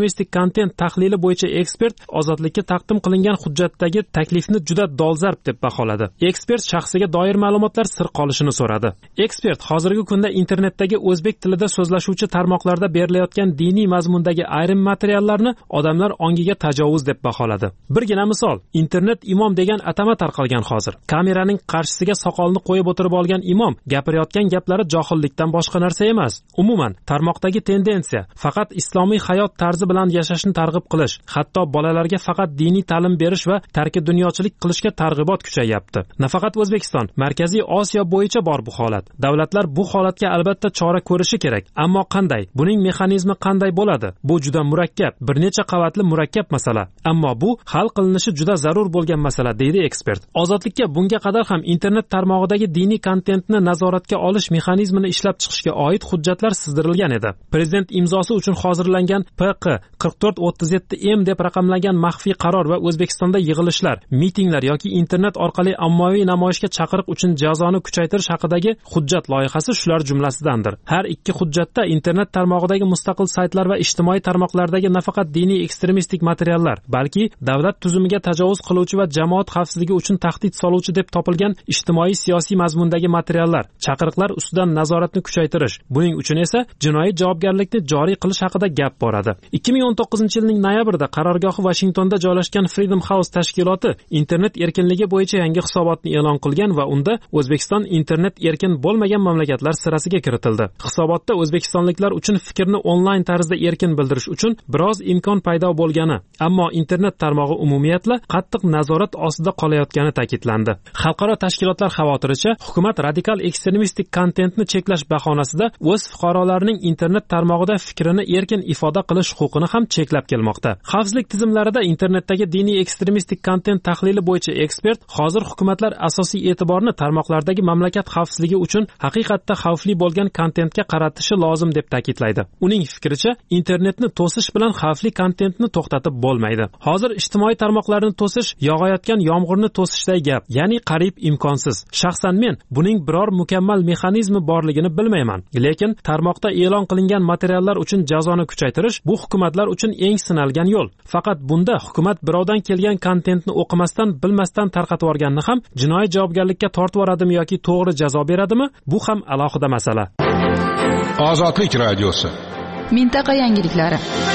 kontent tahlili bo'yicha ekspert ozodlikka taqdim qilingan hujjatdagi taklifni juda dolzarb deb baholadi. Ekspert shaxsiga doir ma'lumotlar sir qolishini so'radi. Ekspert hozirgi kunda internetdagi o'zbek tilida so'zlashuvchi tarmoqlarda berilayotgan diniy mazmundagi ayrim materiallarni odamlar ongiga tajovuz deb baholadi. Birgina misol, internet imom degan atama tarqalgan hozir. Kameraning qarshisiga soqolni qo'yib o'tirib olgan imom gapirayotgan gaplari johillikdan boshqa narsa emas. Umuman, tarmoqdagi tendensiya faqat islomiy hayot tarzi bilan yashashni targ'ib qilish, hatto bolalarga faqat diniy ta'lim berish va tarki dunyochilik qilishga targ'ibot kuchayapti. Nafaqat O'zbekiston, Markaziy Osiyo bo'yicha bor bu holat. Davlatlar bu holatga albatta chora ko'rishi kerak. Ammo qanday? Buning mexanizmi qanday bo'ladi? Bu juda murakkab, bir necha qavatli murakkab masala. Ammo bu hal qilinishi juda zarur bo'lgan masala, deydi ekspert. Ozodlikka bunga qadar ham internet tarmog'idagi diniy kontentni nazoratga olish mexanizmini ishlab chiqishga oid hujjatlar sizdirilgan edi. Prezident imzosi uchun hozirlangan P Q qirq to'rt o'ttiz yetti M deb raqamlangan maxfiy qaror va O'zbekistonda yig'ilishlar, mitinglar yoki internet orqali ommaviy namoyishga chaqiriq uchun jazoni kuchaytirish haqidagi hujjat loyihasi shular jumlasidandir. Har ikki hujjatda internet tarmog'idagi mustaqil saytlar va ijtimoiy tarmoqlardagi nafaqat diniy ekstremistik materiallar, balki davlat tuzumiga tajovuz qiluvchi va jamoat xavfsizligi uchun tahdid soluvchi deb topilgan ijtimoiy siyosiy mazmundagi materiallar, chaqiriqlar ustidan nazoratni kuchaytirish, buning uchun esa jinoiy javobgarlikni joriy qilish haqida gap boradi. ikki ming o'n to'qqizinchi yilning noyabrida qarorgohi Washingtonda joylashgan Freedom House tashkiloti internet erkinligi bo'yicha yangi hisobotni e'lon qilgan va unda O'zbekiston internet erkin bo'lmagan mamlakatlar sirasiga kiritildi. Hisobotda o'zbekistonliklar uchun fikrni onlayn tarzda erkin bildirish uchun biroz imkon paydo bo'lgani, ammo internet tarmog'i umumiyatla qattiq nazorat ostida qolayotgani ta'kidlandi. Xalqaro tashkilotlar xavotiricha, hukumat radikal ekstremistik kontentni cheklash bahonasida o'z fuqarolarining internet tarmog'ida fikrini erkin ifoda qilish huquqini ham cheklab kelmoqda. Xavfsizlik tizimlarida internetdagi diniy ekstremistik kontent tahlili bo'yicha ekspert hozir hukumatlar asosiy e'tiborni tarmoqlardagi mamlakat xavfsizligi uchun haqiqatda xavfli bo'lgan kontentga qaratishi lozim deb ta'kidlaydi. Uning fikricha, internetni to'sish bilan xavfli kontentni to'xtatib bo'lmaydi. Hozir ijtimoiy tarmoqlarni to'sish yog'ayotgan yomg'irni to'sishday gap, ya'ni qariyb imkonsiz. Shaxsan men buning biror mukammal mexanizmi borligini bilmayman, lekin tarmoqda e'lon qilingan materiallar uchun jazoni kuchaytirish bu hukumatlar uchun eng sinalgan yo'l. Faqat bunda hukumat birovdan kelgan kontentni o'qimasdan, bilmasdan tarqatib yuborganni ham jinoiy javobgarlikka tortib yuboradimi yoki to'g'ri jazo beradimi? Bu ham alohida masala. Ozodlik radiosi. Mintaqa yangiliklari.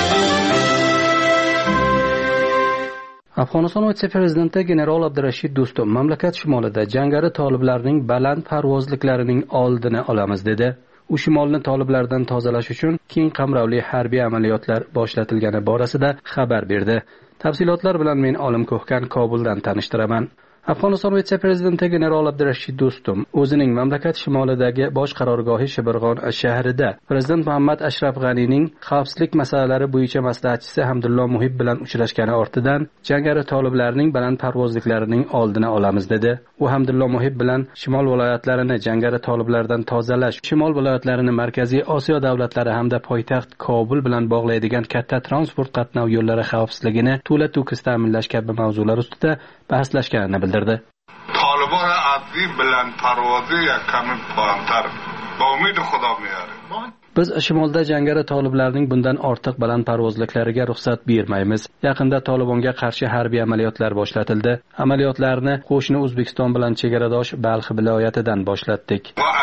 Afg'oniston vitse-prezidenti general Abdurashid Do'stum mamlakat shimolida jangari toliblarning baland parvozliklarining oldini olamiz dedi. U shimolni toliblardan tozalash uchun keng qamrovli harbiy amaliyotlar boshlatilgani borasida xabar berdi. Tafsilotlar bilan men Olim Ko'hkan Kobuldan tanishtiraman. Afg'oniston vitse-prezidenti general Abdurashid Do'stum o'zining mamlakat shimolidagi bosh qarorgohi Shibirg'on shahrida prezident Muhammad Ashraf G'anining xavfsizlik masalalari bo'yicha maslahatchisi Hamdullo Muhib bilan uchrashgani ortidan jangari toliblarning baland parvozliklarining oldini olamiz dedi. U Hamdullo Muhib bilan shimol viloyatlarini jangari toliblardan tozalash, shimol viloyatlarini Markaziy Osiyo davlatlari hamda poytaxt Kobul bilan bog'laydigan katta transport qatnov yo'llari xavfsizligini to'la-to'kis ta'minlash kabi mavzular ustida bahslashganini bildirdi. Tolibon adli bilan parvozi yakami poyantar. Ba umid Xudo meyari. Biz shimolda jangari toliblarning bundan ortiq baland parvozliklariga ruxsat bermaymiz. Yaqinda Tolibonga qarshi harbiy amaliyotlar boshlatildi. Amaliyotlarni qo'shni O'zbekiston bilan chegaradosh Balx viloyatidan boshlatdik.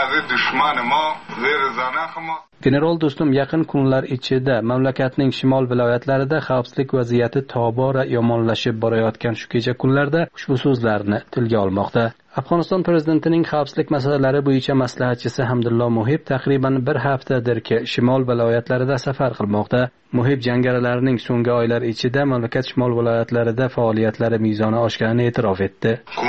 General Do'stum yaqin kunlar ichida mamlakatning shimol viloyatlarida xavfsizlik vaziyati tobora yomonlashib borayotgan shu kecha kunlarda ushbu so'zlarni tilga olmoqda. Afg'oniston prezidentining xavfsizlik masalalari bo'yicha maslahatchisi Hamdullo Muhib taqriban bir haftadirki shimol viloyatlarida safar qilmoqda. Muhib jangarilarning so'nggi oylar ichida mamlakat shimol viloyatlarida faoliyatlari mezoni oshganini e'tirof etdi.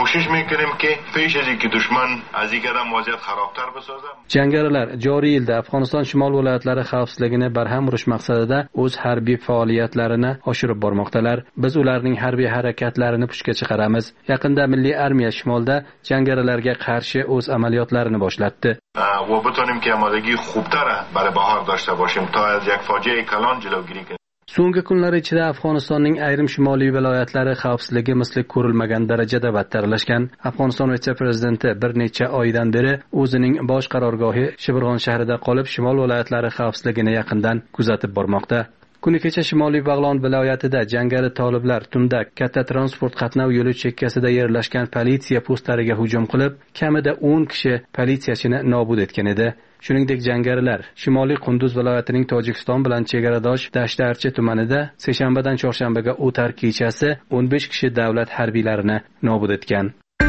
Jangarilar joriy yilda Afg'oniston shimol viloyatlari xavfsizligini barham urish maqsadida o'z harbiy faoliyatlarini oshirib bormoqdalar. Biz ularning harbiy harakatlarini pushga chiqaramiz. Yaqinda milliy armiya shimolda jangarilarga qarshi o'z amaliyotlarini boshlatdi. و بتونیم که آمادگی خوبتر برای بهار داشته باشیم تا از یک فاجعه کلان جلوگیری کنیم. So'nggi kunlar ichida Afg'onistonning ayrim shimoliy viloyatlari xavfsizligi misli ko'rilmagan darajada battarlashgan. Afg'oniston vitse-prezidenti bir necha oydan beri o'zining bosh qarorgohi Shibirg'on shahrida qolib, shimol viloyatlari xavfsizligini yaqindan kuzatib bormoqda. Kuni kecha Shimoliy Bag'lon viloyatida jangari toliblar tunda katta transport qatnov yo'li chekkasida yerlashgan politsiya postlariga hujum qilib, kamida o'n kishi politsiyachini nobud etgan edi. Shuningdek, jangarilar Shimoliy Qunduz viloyatining Tojikiston bilan chegaradosh Dashtarchi tumanida seshanbadan chorshanbaga o'tar kechasi o'n besh kishi davlat harbiylarini nobud etgan.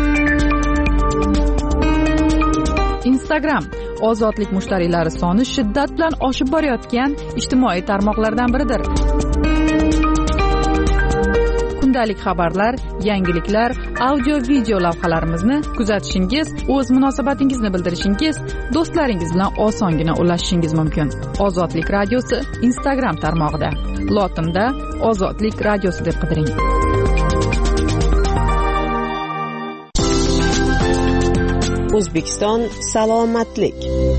Instagram ozodlik mushtariylari soni shiddat bilan oshib borayotgan ijtimoiy tarmoqlardan biridir. Kundalik xabarlar, yangiliklar, audio-video lavhalarimizni kuzatishingiz, o'z munosabatingizni bildirishingiz, do'stlaringiz bilan osongina ulashishingiz mumkin. Ozodlik radiosi Instagram tarmog'ida. Lotinda Ozodlik radiosi deb qidiring. O'zbekiston salomatlik.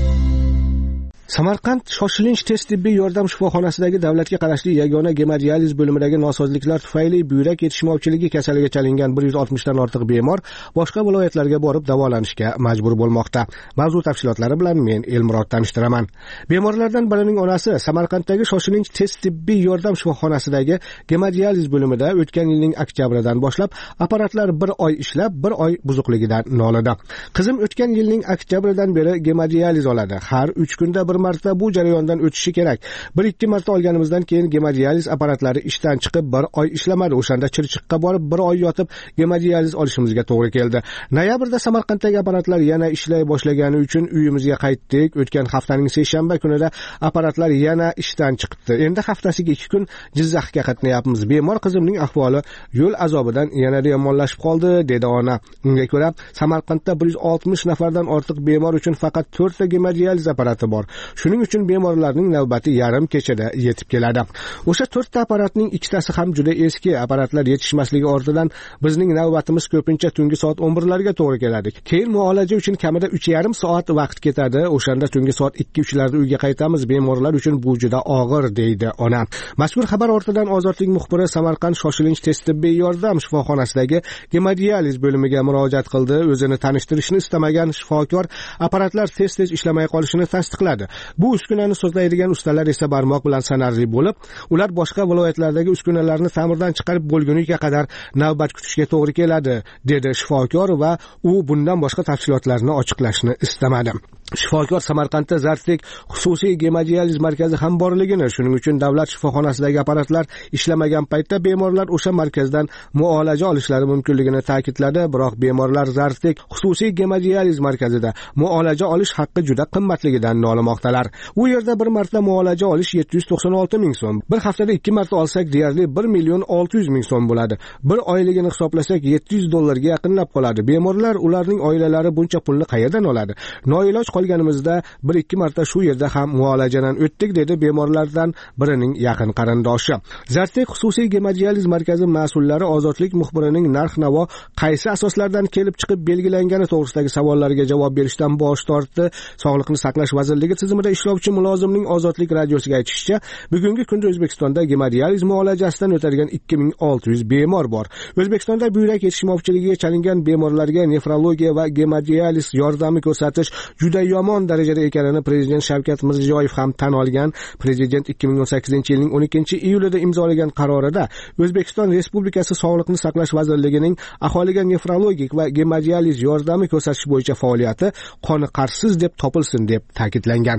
Samarqand shoshilinch tez tibbiy yordam shifoxonasidagi davlatga qarashli yagona gemodializ bo'limidagi nosozliklar tufayli buyrak yetishmovchiligi kasaliga chalingan bir yuz oltmish dan ortiq bemor boshqa viloyatlarga borib davolanishga majbur bo'lmoqda. Mavzu tafsilotlari bilan men Elmurod tanishtiraman. Bemorlardan birining onasi Samarqanddagi shoshilinch tez tibbiy yordam shifoxonasidagi gemodializ bo'limida o'tgan yilning oktyabridan boshlab apparatlar bir oy ishlab, bir oy buzuqligidan nolidi. Qizim o'tgan yilning oktyabridan beri gemodializ oladi. Har uch kunda bir marta bu jarayondan o'tishi kerak. Bir ikki marta olganimizdan keyin gemodializ apparatlari ishdan chiqib bir oy ishlamadi. O'shanda Chirchiqqa borib bir oy yotib gemodializ olishimizga to'g'ri keldi. Noyabrda Samarqanddagi apparatlar yana ishlay boshlagani uchun uyimizga qaytdik. O'tgan haftaning seshanba kunida apparatlar yana ishdan chiqdi. Endi haftasiga ikki kun Jizzaxga qatnayapmiz. Bemor qizimning ahvoli yo'l azobidan yanada yomonlashib qoldi, dedi ona. Unga ko'ra, Samarqandda bir yuz oltmish nafardan ortiq bemor uchun faqat to'rtta gemodializ apparati bor. Shuning uchun bemorlarning navbati yarim kechada yetib keladi. O'sha to'rtta apparatning ikkitasi ham juda eski. Apparatlar yetishmasligi ortidan bizning navbatimiz ko'pincha tungi soat o'n birlarga to'g'ri keladi. Keyin muolaja uchun kamida uch yarim soat vaqt ketadi. O'shanda tungi soat ikki uch larda uyga qaytamiz. Bemorlar uchun bu juda og'ir, deydi ona. Mazkur xabar ortidan Ozodlik muxbiri Samarqand shoshilinch tez tibbiy yordam shifoxonasidagi gemodializ bo'limiga murojaat qildi. O'zini tanishtirishni istamagan shifokor apparatlar tez-tez ishlamay qolishini tasdiqladi. Bu uskunani sozlaydigan ustalar esa barmoq bilan sanarli bo'lib, ular boshqa viloyatlardagi uskunalarni ta'mirdan chiqarib bo'lguniga qadar navbat kutishga to'g'ri keladi, dedi shifokor va u bundan boshqa tafsilotlarni ochiqlashni istamadi. Shifokor Samarqandda Zartek xususiy gemodializ markazi ham borligini, shuning uchun davlat shifoxonasidagi apparatlar ishlamagan paytda bemorlar o'sha markazdan muolaja olishlari mumkinligini ta'kidladi. Biroq bemorlar Zartek xususiy gemodializ markazida muolaja olish haqqi juda qimmatligidan nolimoqdalar. U yerda bir marta muolaja olish yetti yuz to'qson olti ming so'm. Bir haftada ikki marta olsak deyarli bir million olti yuz ming so'm bo'ladi. Bir oyligini hisoblasak yetti yuz dollarga yaqinlab qoladi. Bemorlar, ularning oilalari buncha pulni qayerdan oladi? Noiloj qolganimizda bir ikki marta shu yerda ham muolajadan o'tdik, dedi bemorlardan birining yaqin qarindoshi. Zartek xususiy gemodializ markazi mas'ullari Ozodlik muxbirining narx-navo qaysi asoslardan kelib chiqib belgilangani to'g'risidagi savollariga javob berishdan bosh tortdi. Sog'liqni saqlash vazirligi tizimida ishlovchi mulozimning Ozodlik radiosiga aytishicha, bugungi kunda O'zbekistonda gemodializ muolajasidan o'tadigan ikki ming olti yuz bemor bor. O'zbekistonda buyrak yetishmovchiligiga chalingan bemorlarga nefrologiya va gemodializ yordami ko'rsatish juda yomon darajada ekanini Prezident Shavkat Mirziyoyev ham tan olgan. Prezident ikki ming o'n sakkizinchi yilning o'n ikkinchi iyulida imzolagan qarorida O'zbekiston Respublikasi Sog'liqni saqlash vazirligining aholiga nefrologik va gemodializ yordami ko'rsatish bo'yicha faoliyati qoniqarsiz deb topilsin deb ta'kidlangan.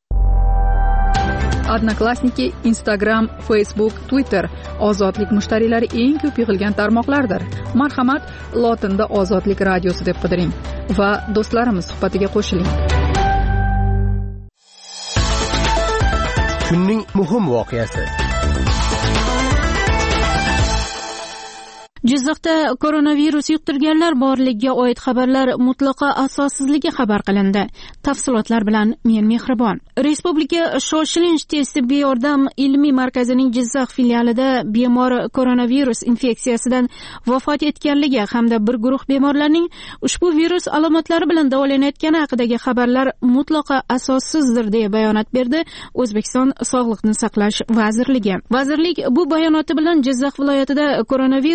Odnoklassniki, Instagram, Facebook, Twitter ozodlik mushtariylari eng ko'p yig'ilgan tarmoqlardir. Marhamat, lotinda Ozodlik radiosi deb qidiring va do'stlarimiz suhbatiga qo'shiling. Kunning muhim voqeasi. Jizzaxda koronavirus yuqtirganlar borligiga oid xabarlar mutlaqo asossizligi xabar qilindi. Tafsilotlar bilan men Mehribon. Respublika shoshilinch tez tibbiy yordam ilmiy markazining Jizzax filialida bemor koronavirus infeksiyasidan vafot etganligi hamda bir guruh bemorlarning ushbu virus alomatlari bilan davolanayotgani haqidagi xabarlar mutlaqo asossizdir deya bayonot berdi O'zbekiston Sog'liqni saqlash vazirligi. Vazirlik bu bayonoti bilan Jizzax viloyatida koronavirus infeksiyasi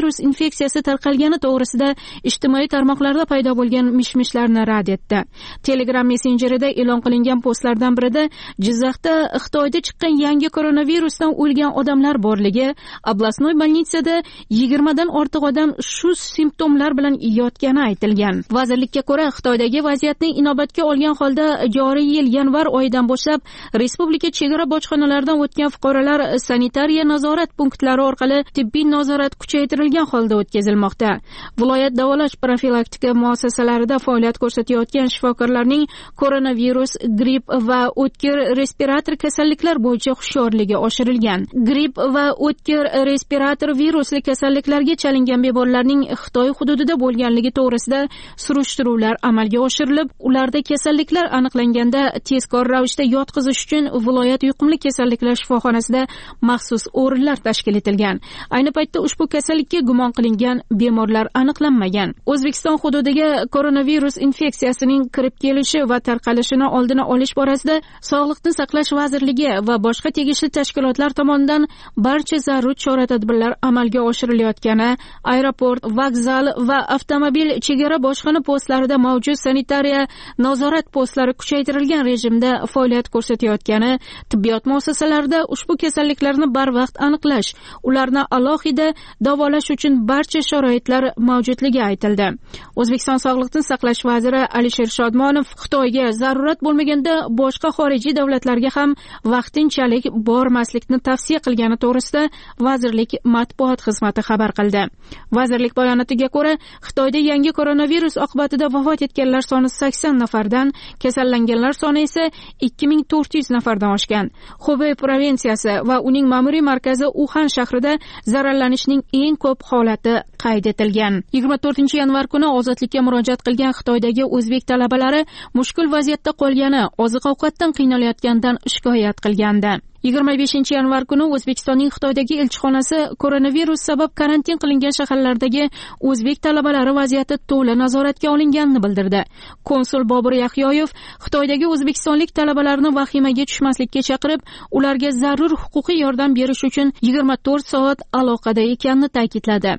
infeksiyasi tarqalgani to'g'risida ijtimoiy tarmoqlarda paydo bo'lgan mish-mishlarni rad etdi. Telegram messenjerida e'lon qilingan postlardan birida Jizzaxda Xitoyda chiqqan yangi koronavirusdan o'lgan odamlar borligi, oblastnoy bolnitsada yigirmadan ortiq odam shu simptomlar bilan yotgani aytilgan. Vazirlikka ko'ra, Xitoydagi vaziyatni inobatga olgan holda joriy yil yanvar oyidan boshlab respublika chegara bojxonalaridan o'tgan fuqarolar sanitariya nazorat punktlari orqali tibbiy nazorat kuchaytirilgan holda o'tkazilmoqda. Viloyat davolash profilaktika muassasalarida faoliyat ko'rsatayotgan shifokorlarning koronavirus, gripp va o'tkir respirator kasalliklar bo'yicha hushyorligi oshirilgan. Gripp va o'tkir respirator virusli kasalliklarga chalingan bemorlarning Xitoy hududida bo'lganligi to'g'risida surishtiruvlar amalga oshirilib, ularda kasalliklar aniqlanganda tezkor ravishda yotqizish uchun viloyat yuqumli kasalliklar shifoxonasida maxsus o'rinlar tashkil etilgan. Ayni paytda ushbu kasallikka gumon qilingan bemorlar aniqlanmagan. O'zbekiston hududiga koronavirus infeksiyasining kirib kelishi va tarqalishini oldini olish borasida Sog'liqni saqlash vazirligi va boshqa tegishli tashkilotlar tomonidan barcha zarur chora-tadbirlar amalga oshirilayotgani, aeroport, vokzal va avtomobil chegara bojxona postlarida mavjud sanitariya nazorat postlari kuchaytirilgan rejimda faoliyat ko'rsatayotgani, tibbiyot muassasalarida ushbu kasalliklarni barvaqt aniqlash, ularni alohida davolash uchun barcha sharoitlar mavjudligi aytildi. O'zbekiston Sog'liqni saqlash vaziri Alisher Shodmonov Xitoyga zarurat bo'lmaganda boshqa xorijiy davlatlarga ham vaqtinchalik bormaslikni tavsiya qilgani to'g'risida vazirlik matbuot xizmati xabar qildi. Vazirlik bayonotiga ko'ra, Xitoyda yangi koronavirus oqibatida vafot etganlar soni sakson nafardan, kasallanganlar soni esa ikki ming to'rt yuz nafardan oshgan. Xubey provinsiyasi va uning ma'muriy markazi Uxan shahrida zararlanishning eng ko'p holati qayd etilgan. yigirma to'rtinchi yanvar kuni ozodlikka murojaat qilgan Xitoydagi o'zbek talabalari mushkul vaziyatda qolgani, oziq-ovqatdan qiynalayotganidan shikoyat qilgandi. yigirma beshinchi yanvar kuni O'zbekistonning Xitoydagi elchixonasi koronavirus sabab karantin qilingan shaharlardagi o'zbek talabalari vaziyati to'la nazoratga olinganini bildirdi. Konsul Bobur Yahyoyev Xitoydagi o'zbekistonlik talabalarni vahimaga tushmaslikka chaqirib, ularga zarur huquqiy yordam berish uchun yigirma to'rt soat aloqada ekanini ta'kidladi.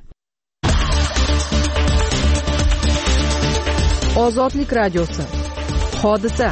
Ozodlik radiosi. Hodisa.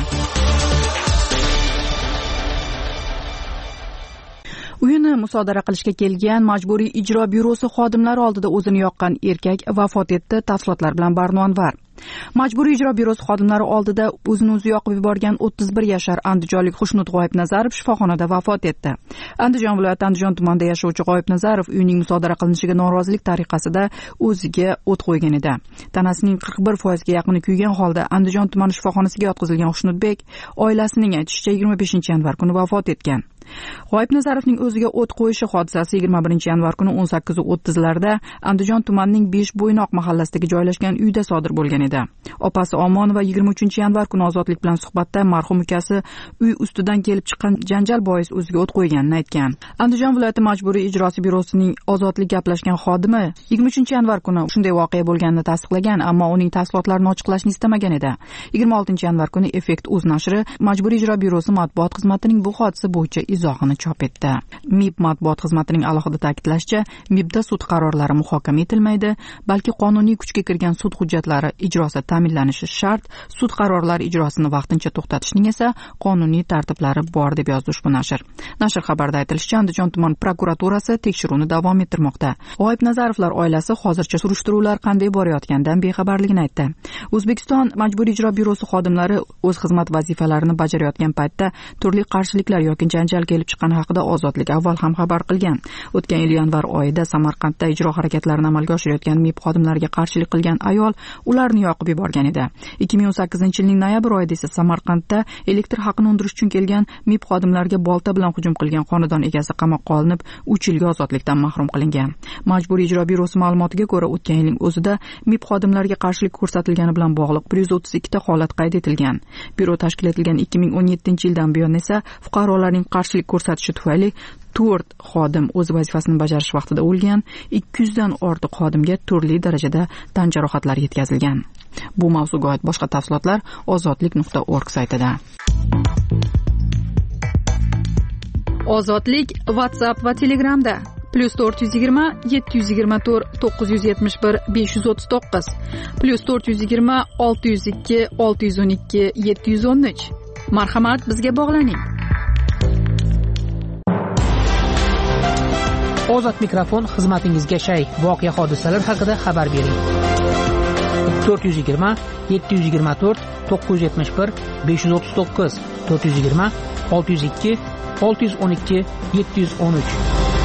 Uyini musodara qilishga kelgan majburiy ijro byurosi xodimlari oldida o'zini yoqqan erkak vafot etdi. Tafsilotlar bilan Barno Anvar. Majburiy ijro byurosi xodimlari oldida o'zini o'zi yoqib yuborgan o'ttiz bir yashar andijonlik Xushnud G'oyibnazarov shifoxonada vafot etdi. Andijon viloyati Andijon tumanida yashovchi G'oyibnazarov uyning musodara qilinishiga norozilik tariqasida o'ziga o't qo'ygan edi. Tanasining qirq bir foizga yaqini kuygan holda Andijon tumani shifoxonasiga yotqizilgan Xushnudbek oilasining aytishicha yigirma beshinchi yanvar kuni vafot etgan. G'oyibnazarovning o'ziga o't qo'yishi hodisasi yigirma birinchi yanvar kuni o'n sakkiz o'ttiz larda Andijon tumanining besh bo'ynoq mahallasidagi joylashgan uyda sodir bo'lgan edi. Opasi Omonova yigirma uchinchi yanvar kuni Ozodlik bilan suhbatda marhum ukasi uy ustidan kelib chiqqan janjal bois o'ziga o't qo'yganini aytgan. Andijon viloyati majburiy ijrosi byurosining Ozodlik gaplashgan xodimi yigirma uchinchi yanvar kuni shunday voqea bo'lganini tasdiqlagan, ammo uning tafsilotlarini ochiqlashni istamagan edi. yigirma oltinchi yanvar kuni Effekt uz nashri majburiy ijro byurosi matbuot xizmatining bu hodisa bo'yicha izohini chop etdi. M I B matbuot xizmatining alohida ta'kidlashicha, M I Bda sud qarorlari muhokama etilmaydi, balki qonuniy kuchga kirgan sud hujjatlari ijrosi ta'minlanishi shart. Sud qarorlari ijrosini vaqtincha to'xtatishning esa qonuniy tartiblari bor, deb yozdi ushbu nashr. Nashr xabarida aytilishicha, Andijon tuman prokuraturasi tekshiruvni davom ettirmoqda. G'oyibnazarovlar oilasi hozircha surishtiruvlar qanday borayotganidan bexabarligini aytdi. O'zbekiston majburiy ijro byurosi xodimlari o'z xizmat vazifalarini bajarayotgan paytda turli qarshiliklar yoki janjal kelib chiqqani haqida Ozodlik avval ham xabar qilgan. O'tgan yil yanvar oyida Samarqandda ijro harakatlarini amalga oshirayotgan M I B xodimlariga qarshilik qilgan ayol ularni yoqib yuborgan edi. ikki ming o'n sakkizinchi yilning noyabr oyida esa Samarqandda elektr haqini undirish uchun kelgan M I B xodimlariga bolta bilan hujum qilgan xonadon egasi qamoqqa olinib, uch yilga ozodlikdan mahrum qilingan. Majburiy ijro byurosi ma'lumotiga ko'ra, o'tgan yilning o'zida M I B xodimlariga qarshilik ko'rsatilgani bilan bog'liq bir yuz o'ttiz ikkita holat qayd etilgan. Byuro tashkil etilgan ikki ming o'n yettinchi yildan buyon esa fuqarolarning qarshilik ko'rsatishi tufayli to'rt xodim o'z vazifasini bajarish vaqtida o'lgan, ikki yuzdan ortiq xodimga turli darajada tan jarohatlari yetkazilgan. Bu mavzuga oid boshqa tafsilotlar ozodlik nuqta org saytida. Ozodlik WhatsApp va Telegramda. plyus to'rt yuz yigirma yetti yuz yigirma to'rt to'qqiz yuz yetmish bir besh yuz o'ttiz to'qqiz plyus to'rt yuz yigirma olti yuz ikki olti yuz o'n ikki yetti yuz o'n uch. Marhamat, bizga bog'laning. Ozod mikrofon xizmatingizga shay. Voqea hodisalar haqida xabar bering. to'rt yuz yigirma yetti yuz yigirma to'rt to'qqiz yuz yetmish bir besh yuz o'ttiz to'qqiz to'rt yuz yigirma olti yuz ikki olti yuz o'n ikki yetti yuz o'n uch.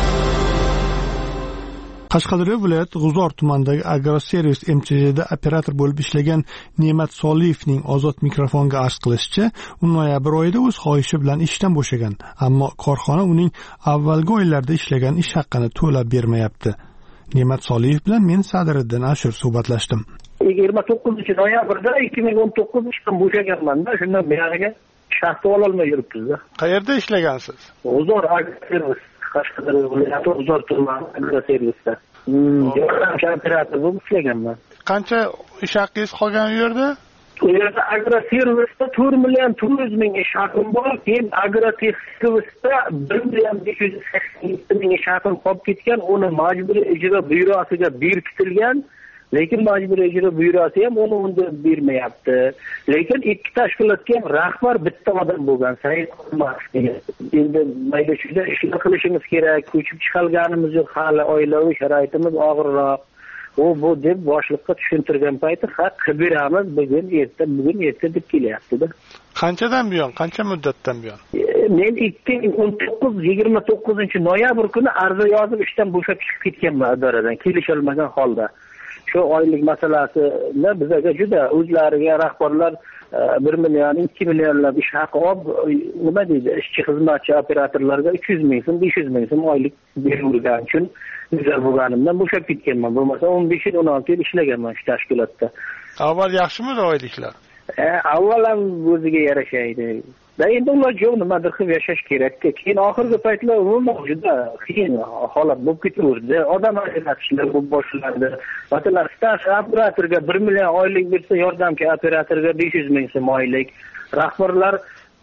Qashqadaryo viloyati G'uzor tumanidagi Agroservis M Ch Jda operator bo'lib ishlagan Ne'mat Soliyevning Ozod mikrofonga arz qilishicha, u noyabr oyida o'z xohishi bilan ishdan bo'shagan, ammo korxona uning avvalgi oylarda ishlagan ish haqqini to'lab bermayapti. Ne'mat Soliyev bilan men Sadiriddin Ashur suhbatlashdim. yigirma to'qqizinchi noyabrda ikki ming o'n to'qqiz ishdan bo'shaganman-da, shundan beriga shaxta ololmay yuribmiz-da. Qayerda ishlagansiz? G'uzor Agroservis, Qashqadaryo viloyati G'uzor tumani Agroservisda. Yordamchi operator bo'lib ishlaganman. Qancha ish haqqingiz qolgan u yerda? U yerda Agroservisda to'rt million to'rt yuz ming ish haqqim bor, keyin Agrotexservisda bir million besh yuz sakson yetti ming ish haqqim qolib ketgan, uni majburiy ijro byurosiga berkitilgan. Lekin majburiy ijro byurosi ham uni unda bermayapti. Lekin ikki tashkilotga ham rahbar bitta odam bo'lgan, Said Qurmatov degan. Endi mayda shunda ishlar qilishimiz kerak, ko'chib chiqalganimiz yo'q, hali oilaviy sharoitimiz og'irroq. U bu deb boshliqqa tushuntirgan payti, ha, qilib beramiz, bugun erta, bugun erta deb kelyapti-da. Qanchadan buyon, qancha muddatdan buyon? Men ikki ming o'n to'qqiz yigirma to'qqizinchi noyabr kuni arza yozib ishdan bo'shab chiqib ketganman idoradan, kelisholmagan holda. Shu oylik masalasini bizga juda o'zlariga rahbarlar bir million ikki millionlab ish haqi olib, nima deydi, ishchi xizmatchi operatorlarga uch yuz ming so'm besh yuz ming so'm oylik berilgan uchun güzel bo'lganimdan bo'shab ketganman. Bo'lmasa o'n besh yil o'n olti yil ishlaganman shu tashkilotda. Avval yaxshimi oyliklar? E, avval ham o'ziga yarasha edi. Da endi ular jo'q nimadir qilib yashash kerak. Keyin oxirgi paytlar umuman juda qiyin holat bo'lib ketaverdi. Odam ajratishlar bo'lib boshlandi. Masalan, staj operatorga bir million oylik bersa, yordamchi operatorga besh yuz ming so'm oylik. Rahbarlar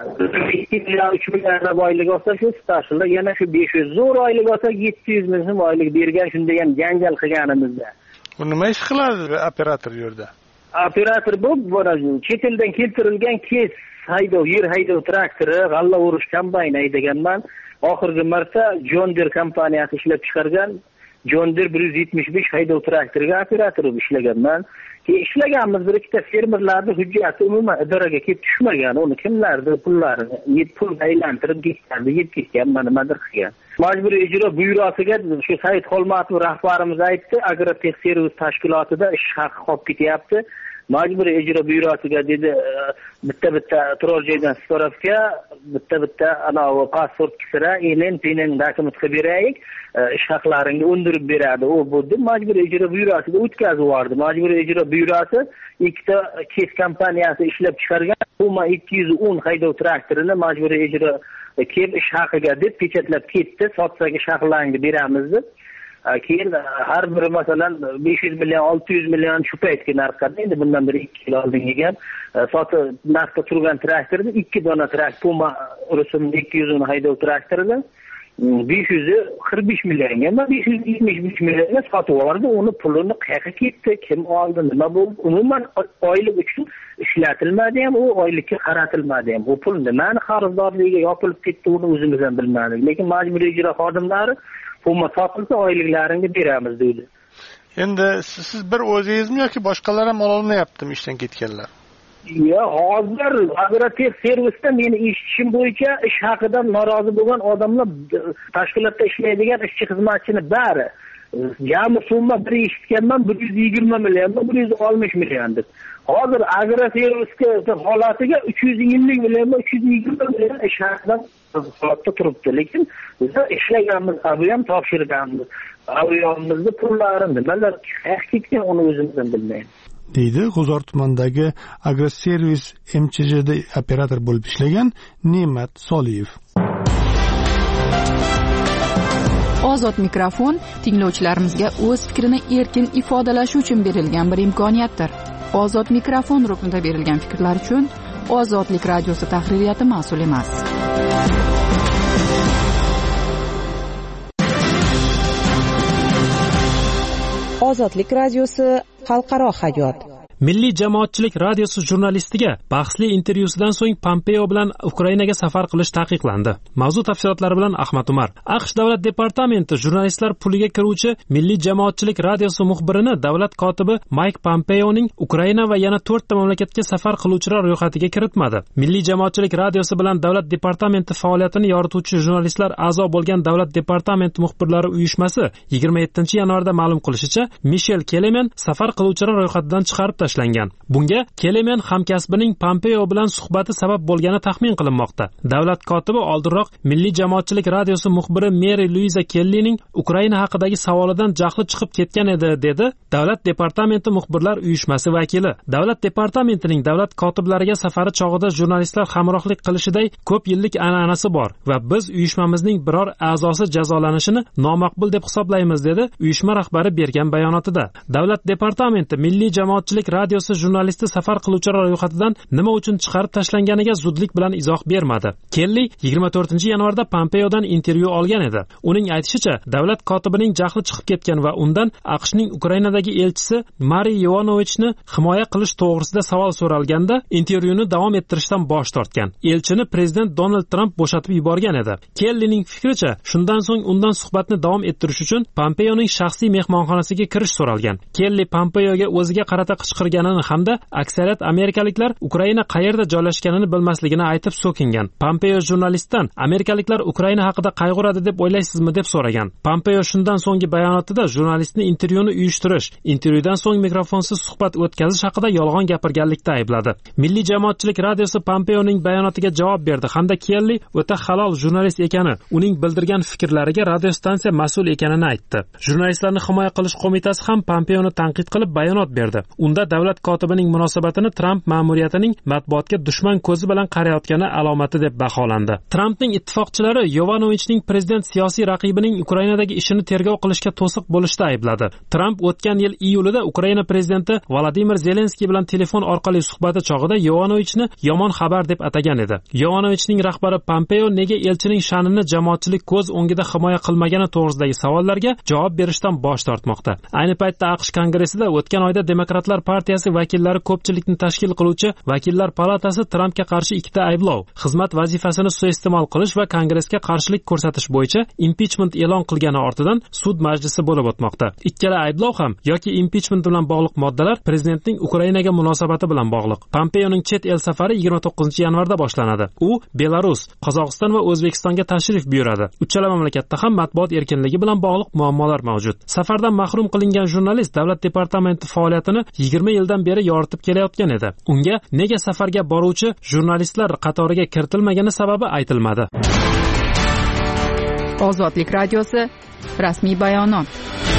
ikki million uch million oylik olsa, shu stajlar yana shu besh yuz zo'r oylik olsa, yetti yuz ming so'm oylik bergan, shunda ham janjal qilganimizda. Bu nima ish qiladi operator yerda? Operator bu chet eldan keltirilgan kes haydov, yer haydov traktori, g'alla o'rish kombayni haydaganman. Oxirgi marta John Deere kompaniyasi ishlab chiqargan John Deere bir yuz yetmish besh haydov traktoriga operator bo'lib ishlaganman. Keyin ishlaganmiz, bir ikkita fermerlarning hujjati umuman idoraga kelib tushmagan. Uni kimlardir pullarini yeb pul aylantirib ketgandi, yeb ketganman, nimadir qilgan. Majburiy ijro byurosiga shu Said Xolmatov rahbarimiz aytdi, Agrotexservis tashkilotida ish haqi qolib ketyapti. Majburiy ijro byurosiga dedi, bitta-bitta turar joydan spravka, bitta-bitta anavi pasport kisira, elen, penen dokument qilib beraylik, ish haqlaringni undirib beradi. U bu deb majburiy ijro byurosiga o'tkazib yubordi. Majburiy ijro byurosi ikkita kes kompaniyasi ishlab chiqargan, Puma ikki yuz o'n haydov traktorini majburiy ijro kelib ish haqiga deb pechatlab ketdi, sotsak ish haqlaringni beramiz deb. Keyin har biri masalan besh yuz million olti yuz million shu paytga narxda, endi bundan bir ikki yil oldin kelgan sotib narxda turgan traktorni ikki dona traktor Puma rusumli ikki yuz o'n haydov traktorida besh yuz qirq besh millionga, besh yuz yetmish besh millionga sotib yubordi. Uni pulini qayerga ketdi, kim oldi, nima bo'ldi? Umuman oylik uchun ishlatilmadi ham, u oylikka qaratilmadi ham. Bu pul nimani qarzdorligiga yopilib ketdi, uni o'zimiz ham bilmadik. Lekin majburiy ijro xodimlari Puma sotilsa oyliklarini beramiz deydi. Endi siz bir o'zingizmi yoki boshqalar ham ololmayaptimi ishdan ketganlar? Ya, hozir Agrotexservisda meni eshitishim bo'yicha ish haqidan norozi bo'lgan odamlar tashkilotda ishlaydigan ishchi xizmatchini bari jami summa bir eshitganman bir yuz yigirma million, bir yuz oltmish million deb. Hozir Agroservisga holatiga uch yuz ellik million, uch yuz yigirma million ish haqidan holatda turibdi. Lekin biz ishlaganmiz, bu ham topshirganmiz. Avliyomizning pullarini nimalar qayerga ketgan, uni o'zimiz ham bilmaymiz. deydi G'uzor tumanidagi Agroservis M Ch Jda operator bo'lib ishlagan Ne'mat Soliyev. Ozod mikrofon tinglovchilarimizga o'z fikrini erkin ifodalashi uchun berilgan bir imkoniyatdir. Ozod mikrofon ruknida berilgan fikrlar uchun Ozodlik radiosi tahririyati mas'ul emas. Ozodlik radiosi xalqaro hayot. Milliy jamoatchilik radiosi jurnalistiga bahsli intervyusidan so'ng Pompeo bilan Ukrainaga safar qilish taqiqlandi. Mavzu tafsilotlari bilan Ahmad Umar. AQSh davlat departamenti jurnalistlar puliga kiruvchi Milliy jamoatchilik radiosi muxbirini davlat kotibi Mike Pompeoning Ukraina va yana to'rtta mamlakatga safar qiluvchilar ro'yxatiga kiritmadi. Milliy jamoatchilik radiosi bilan davlat departamenti faoliyatini yorituvchi jurnalistlar a'zo bo'lgan davlat departamenti muxbirlari uyushmasi yigirma yettinchi yanvarda ma'lum qilishicha, Michel Kelemen safar qiluvchilar ro'yxatidan chiqarib tashlangan. Bunga Kelemen hamkasbining Pompeo bilan suhbati sabab bo'lgani taxmin qilinmoqda. Davlat kotibi oldinroq Milliy jamoatchilik radiosi muxbiri Mary Louise Kellyning Ukraina haqidagi savolidan jahli chiqib ketgan edi, dedi davlat departamenti muxbirlar uyushmasi vakili. Davlat departamentining davlat kotiblariga safari chog'ida jurnalistlar hamrohlik qilishiday ko'p yillik an'anasi bor va biz uyushmamizning biror a'zosi jazolanishini nomaqbul deb hisoblaymiz, dedi uyushma rahbari bergan bayonotida. Davlat departamenti Milliy jamoatchilik radiosi jurnalisti safar qiluvchilar ro'yxatidan nima uchun chiqarib tashlanganiga zudlik bilan izoh bermadi. Kelly yigirma to'rtinchi yanvarda Pompeodan intervyu olgan edi. Uning aytishicha, davlat kotibining jahli chiqib ketgan va undan AQShning Ukrainadagi elchisi Mariy Yovanovichni himoya qilish to'g'risida savol so'ralganda intervyuni davom ettirishdan bosh tortgan. Elchini prezident Donald Trump bo'shatib yuborgan edi. Kellyning fikricha, shundan so'ng undan suhbatni davom ettirish uchun Pompeoning shaxsiy mehmonxonasiga kirish so'ralgan. Kelly Pompeoga o'ziga qarata qichqirganini hamda aksariyat amerikaliklar Ukraina qayerda joylashganini bilmasligini aytib so'kingan. Pompeo jurnalistdan amerikaliklar Ukraina haqida qayg'uradi deb o'ylaysizmi deb so'ragan. Pompeo shundan so'nggi bayonotida jurnalistni intervyuni uyushtirish, intervyudan so'ng mikrofonsiz suhbat o'tkazish haqida yolg'on gapirganlikda aybladi. Milliy jamoatchilik radiosi Pompeoning bayonotiga javob berdi hamda Kelly o'ta halol jurnalist ekani, uning bildirgan fikrlariga radiostansiya mas'ul ekanini aytdi. Jurnalistlarni himoya qilish qo'mitasi ham Pompeoni tanqid qilib bayonot berdi. Unda davlat kotibining munosabatini Trump ma'muriyatining matbuotga dushman ko'zi bilan qarayotgani alomati deb baholandi. Trumpning ittifoqchilari Yovanovichning prezident siyosiy raqibining Ukrainadagi ishini tergov qilishga to'siq bo'lishda aybladi. Trump o'tgan yil iyulida Ukraina prezidenti Vladimir Zelenskiy bilan telefon orqali suhbati chog'ida Yovanovichni yomon xabar deb atagan edi. Yovanovichning rahbari Pompeo nega elchining sha'nini jamoatchilik ko'z o'ngida himoya qilmagani to'g'risidagi savollarga javob berishdan bosh tortmoqda. Ayni paytda AQSh kongressida o'tgan oyda Demokratlar partiyasi vakillari ko'pchilikni tashkil qiluvchi Vakillar palatasi Trumpga qarshi ikkita ayblov, xizmat vazifasini suiiste'mol qilish va kongressga qarshilik ko'rsatish bo'yicha impichment e'lon qilgani ortidan sud majlisi bo'lib o'tmoqda. Ikkala ayblov ham yoki impichment bilan bog'liq moddalar prezidentning Ukrainaga munosabati bilan bog'liq. Pompeoning chet el safari yigirma to'qqizinchi yanvarda boshlanadi. U Belarus, Qozog'iston va O'zbekistonga tashrif buyuradi. Uchala mamlakatda ham matbuot erkinligi bilan bog'liq muammolar mavjud. Safardan mahrum qilingan jurnalist davlat departamenti faoliyatini yigirma yildan beri yoritib kelayotgan edi. Unga nega safarga boruvchi jurnalistlar qatoriga kiritilmagani sababi aytilmadi. Ozodlik radiosi rasmiy bayonot.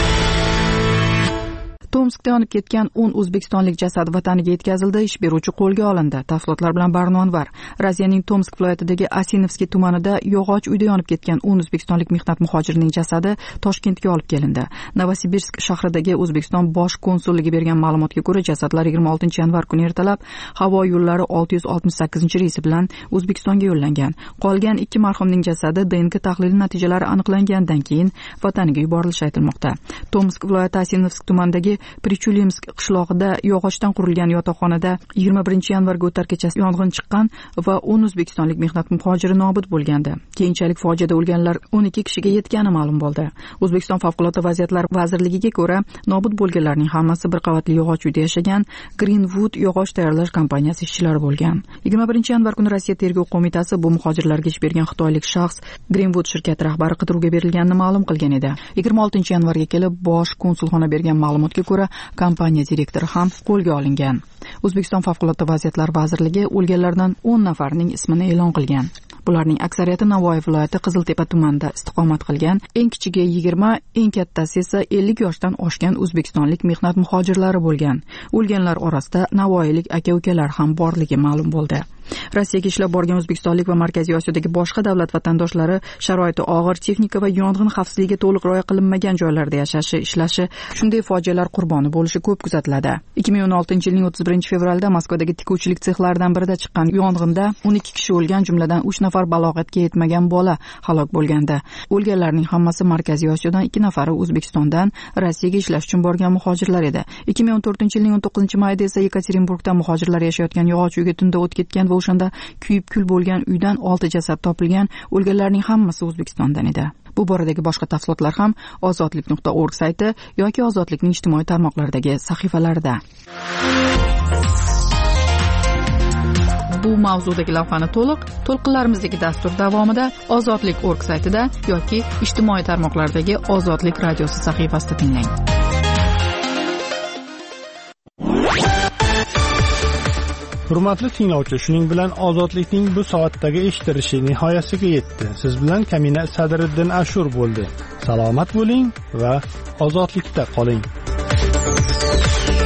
Tomskda yonib ketgan o'n o'zbekistonlik jasad vataniga yetkazildi, ish beruvchi qo'lga olindi. Tafsilotlar bilan Barnonvar. Rossiyaning Tomsk viloyatidagi Asinovskiy tumanida yog'och uyda yonib ketgan o'n o'zbekistonlik mehnat muhojirining jasadi Toshkentga olib kelindi. Novosibirsk shahridagi O'zbekiston bosh konsulligi bergan ma'lumotga ko'ra, jasadlar yigirma oltinchi yanvar kuni ertalab havo yo'llari olti yuz oltmish sakkizinchi reysi bilan O'zbekistonga yo'llangan. Qolgan ikki marhumning jasadi D N K tahlili natijalari aniqlangandan keyin vataniga yuborilishi aytilmoqda. Tomsk viloyati Asinovsk tumanidagi Prichulimsk qishlog'ida yog'ochdan qurilgan yotoqxonada yigirma birinchi yanvarga o'tar kechasi yong'in chiqqan va o'n o'zbekistonlik mehnat muhojiri nobud bo'lgandi. Keyinchalik fojiada o'lganlar o'n ikki kishiga yetgani ma'lum bo'ldi. O'zbekiston favqulodda vaziyatlar vazirligiga ko'ra, nobud bo'lganlarning hammasi bir qavatli yog'och uyda yashagan Greenwood yog'och tayyorlash kompaniyasi ishchilari bo'lgan. yigirma birinchi yanvar kuni Rossiya tergov qo'mitasi bu muhojirlarga ish bergan xitoylik shaxs Greenwood shirkati rahbari qidiruvga berilganini ma'lum qilgan edi. yigirma oltinchi yanvarga kelib bosh konsulxona bergan ma'lumotga ko'ra, kompaniya direktori ham qo'lga olingan. O'zbekiston favqulodda vaziyatlar vazirligi o'lganlardan o'n nafarining ismini e'lon qilgan. Bularning aksariyati Navoiy viloyati Qiziltepa tumanida istiqomat qilgan, eng kichigi yigirma, eng kattasi esa ellik yoshdan oshgan o'zbekistonlik mehnat muhojirlari bo'lgan. O'lganlar orasida navoiylik aka-ukalar ham borligi ma'lum bo'ldi. Rossiyaga ishlab borgan o'zbekistonlik va Markaziy Osiyodagi boshqa davlat vatandoshlari sharoiti og'ir, texnika va yong'in xavfsizligiga to'liq rioya qilinmagan joylarda yashashi, ishlashi, shunday fojialar qurboni bo'lishi ko'p kuzatiladi. ikki ming o'n oltinchi yilning o'ttiz birinchi fevralda Moskvadagi tikuvchilik sexlaridan birida chiqqan yong'inda o'n ikki kishi o'lgan, jumladan uch nafar balog'atga yetmagan bola halok bo'lgandi. O'lganlarning hammasi Markaziy Osiyodan, ikki nafari O'zbekistondan Rossiyaga ishlash uchun borgan muhojirlar edi. ikki ming o'n to'rtinchi yilning o'n to'qqizinchi mayida esa Yekaterinburgda muhojirlar yashayotgan yog'och uyga tunda o't ketgan va o'shanda kuyib kul bo'lgan uydan olti jasad topilgan. O'lganlarning hammasi O'zbekistondan edi. Bu boradagi boshqa tafsilotlar ham ozodlik nuqta org sayti yoki Ozodlikning ijtimoiy tarmoqlaridagi sahifalarida. Bu mavzudagi lavhani to'liq to'lqinlarimizdagi dastur davomida ozodlik nuqta org saytida yoki ijtimoiy tarmoqlardagi Ozodlik radiosi sahifasida tinglang. Hurmatli tinglovchi, shuning bilan Ozodlikning bu soatdagi eshitilishi nihoyasiga yetdi. Siz bilan Kamina Sadriddin Ashur bo'ldi. Salomat bo'ling va ozodlikda qoling.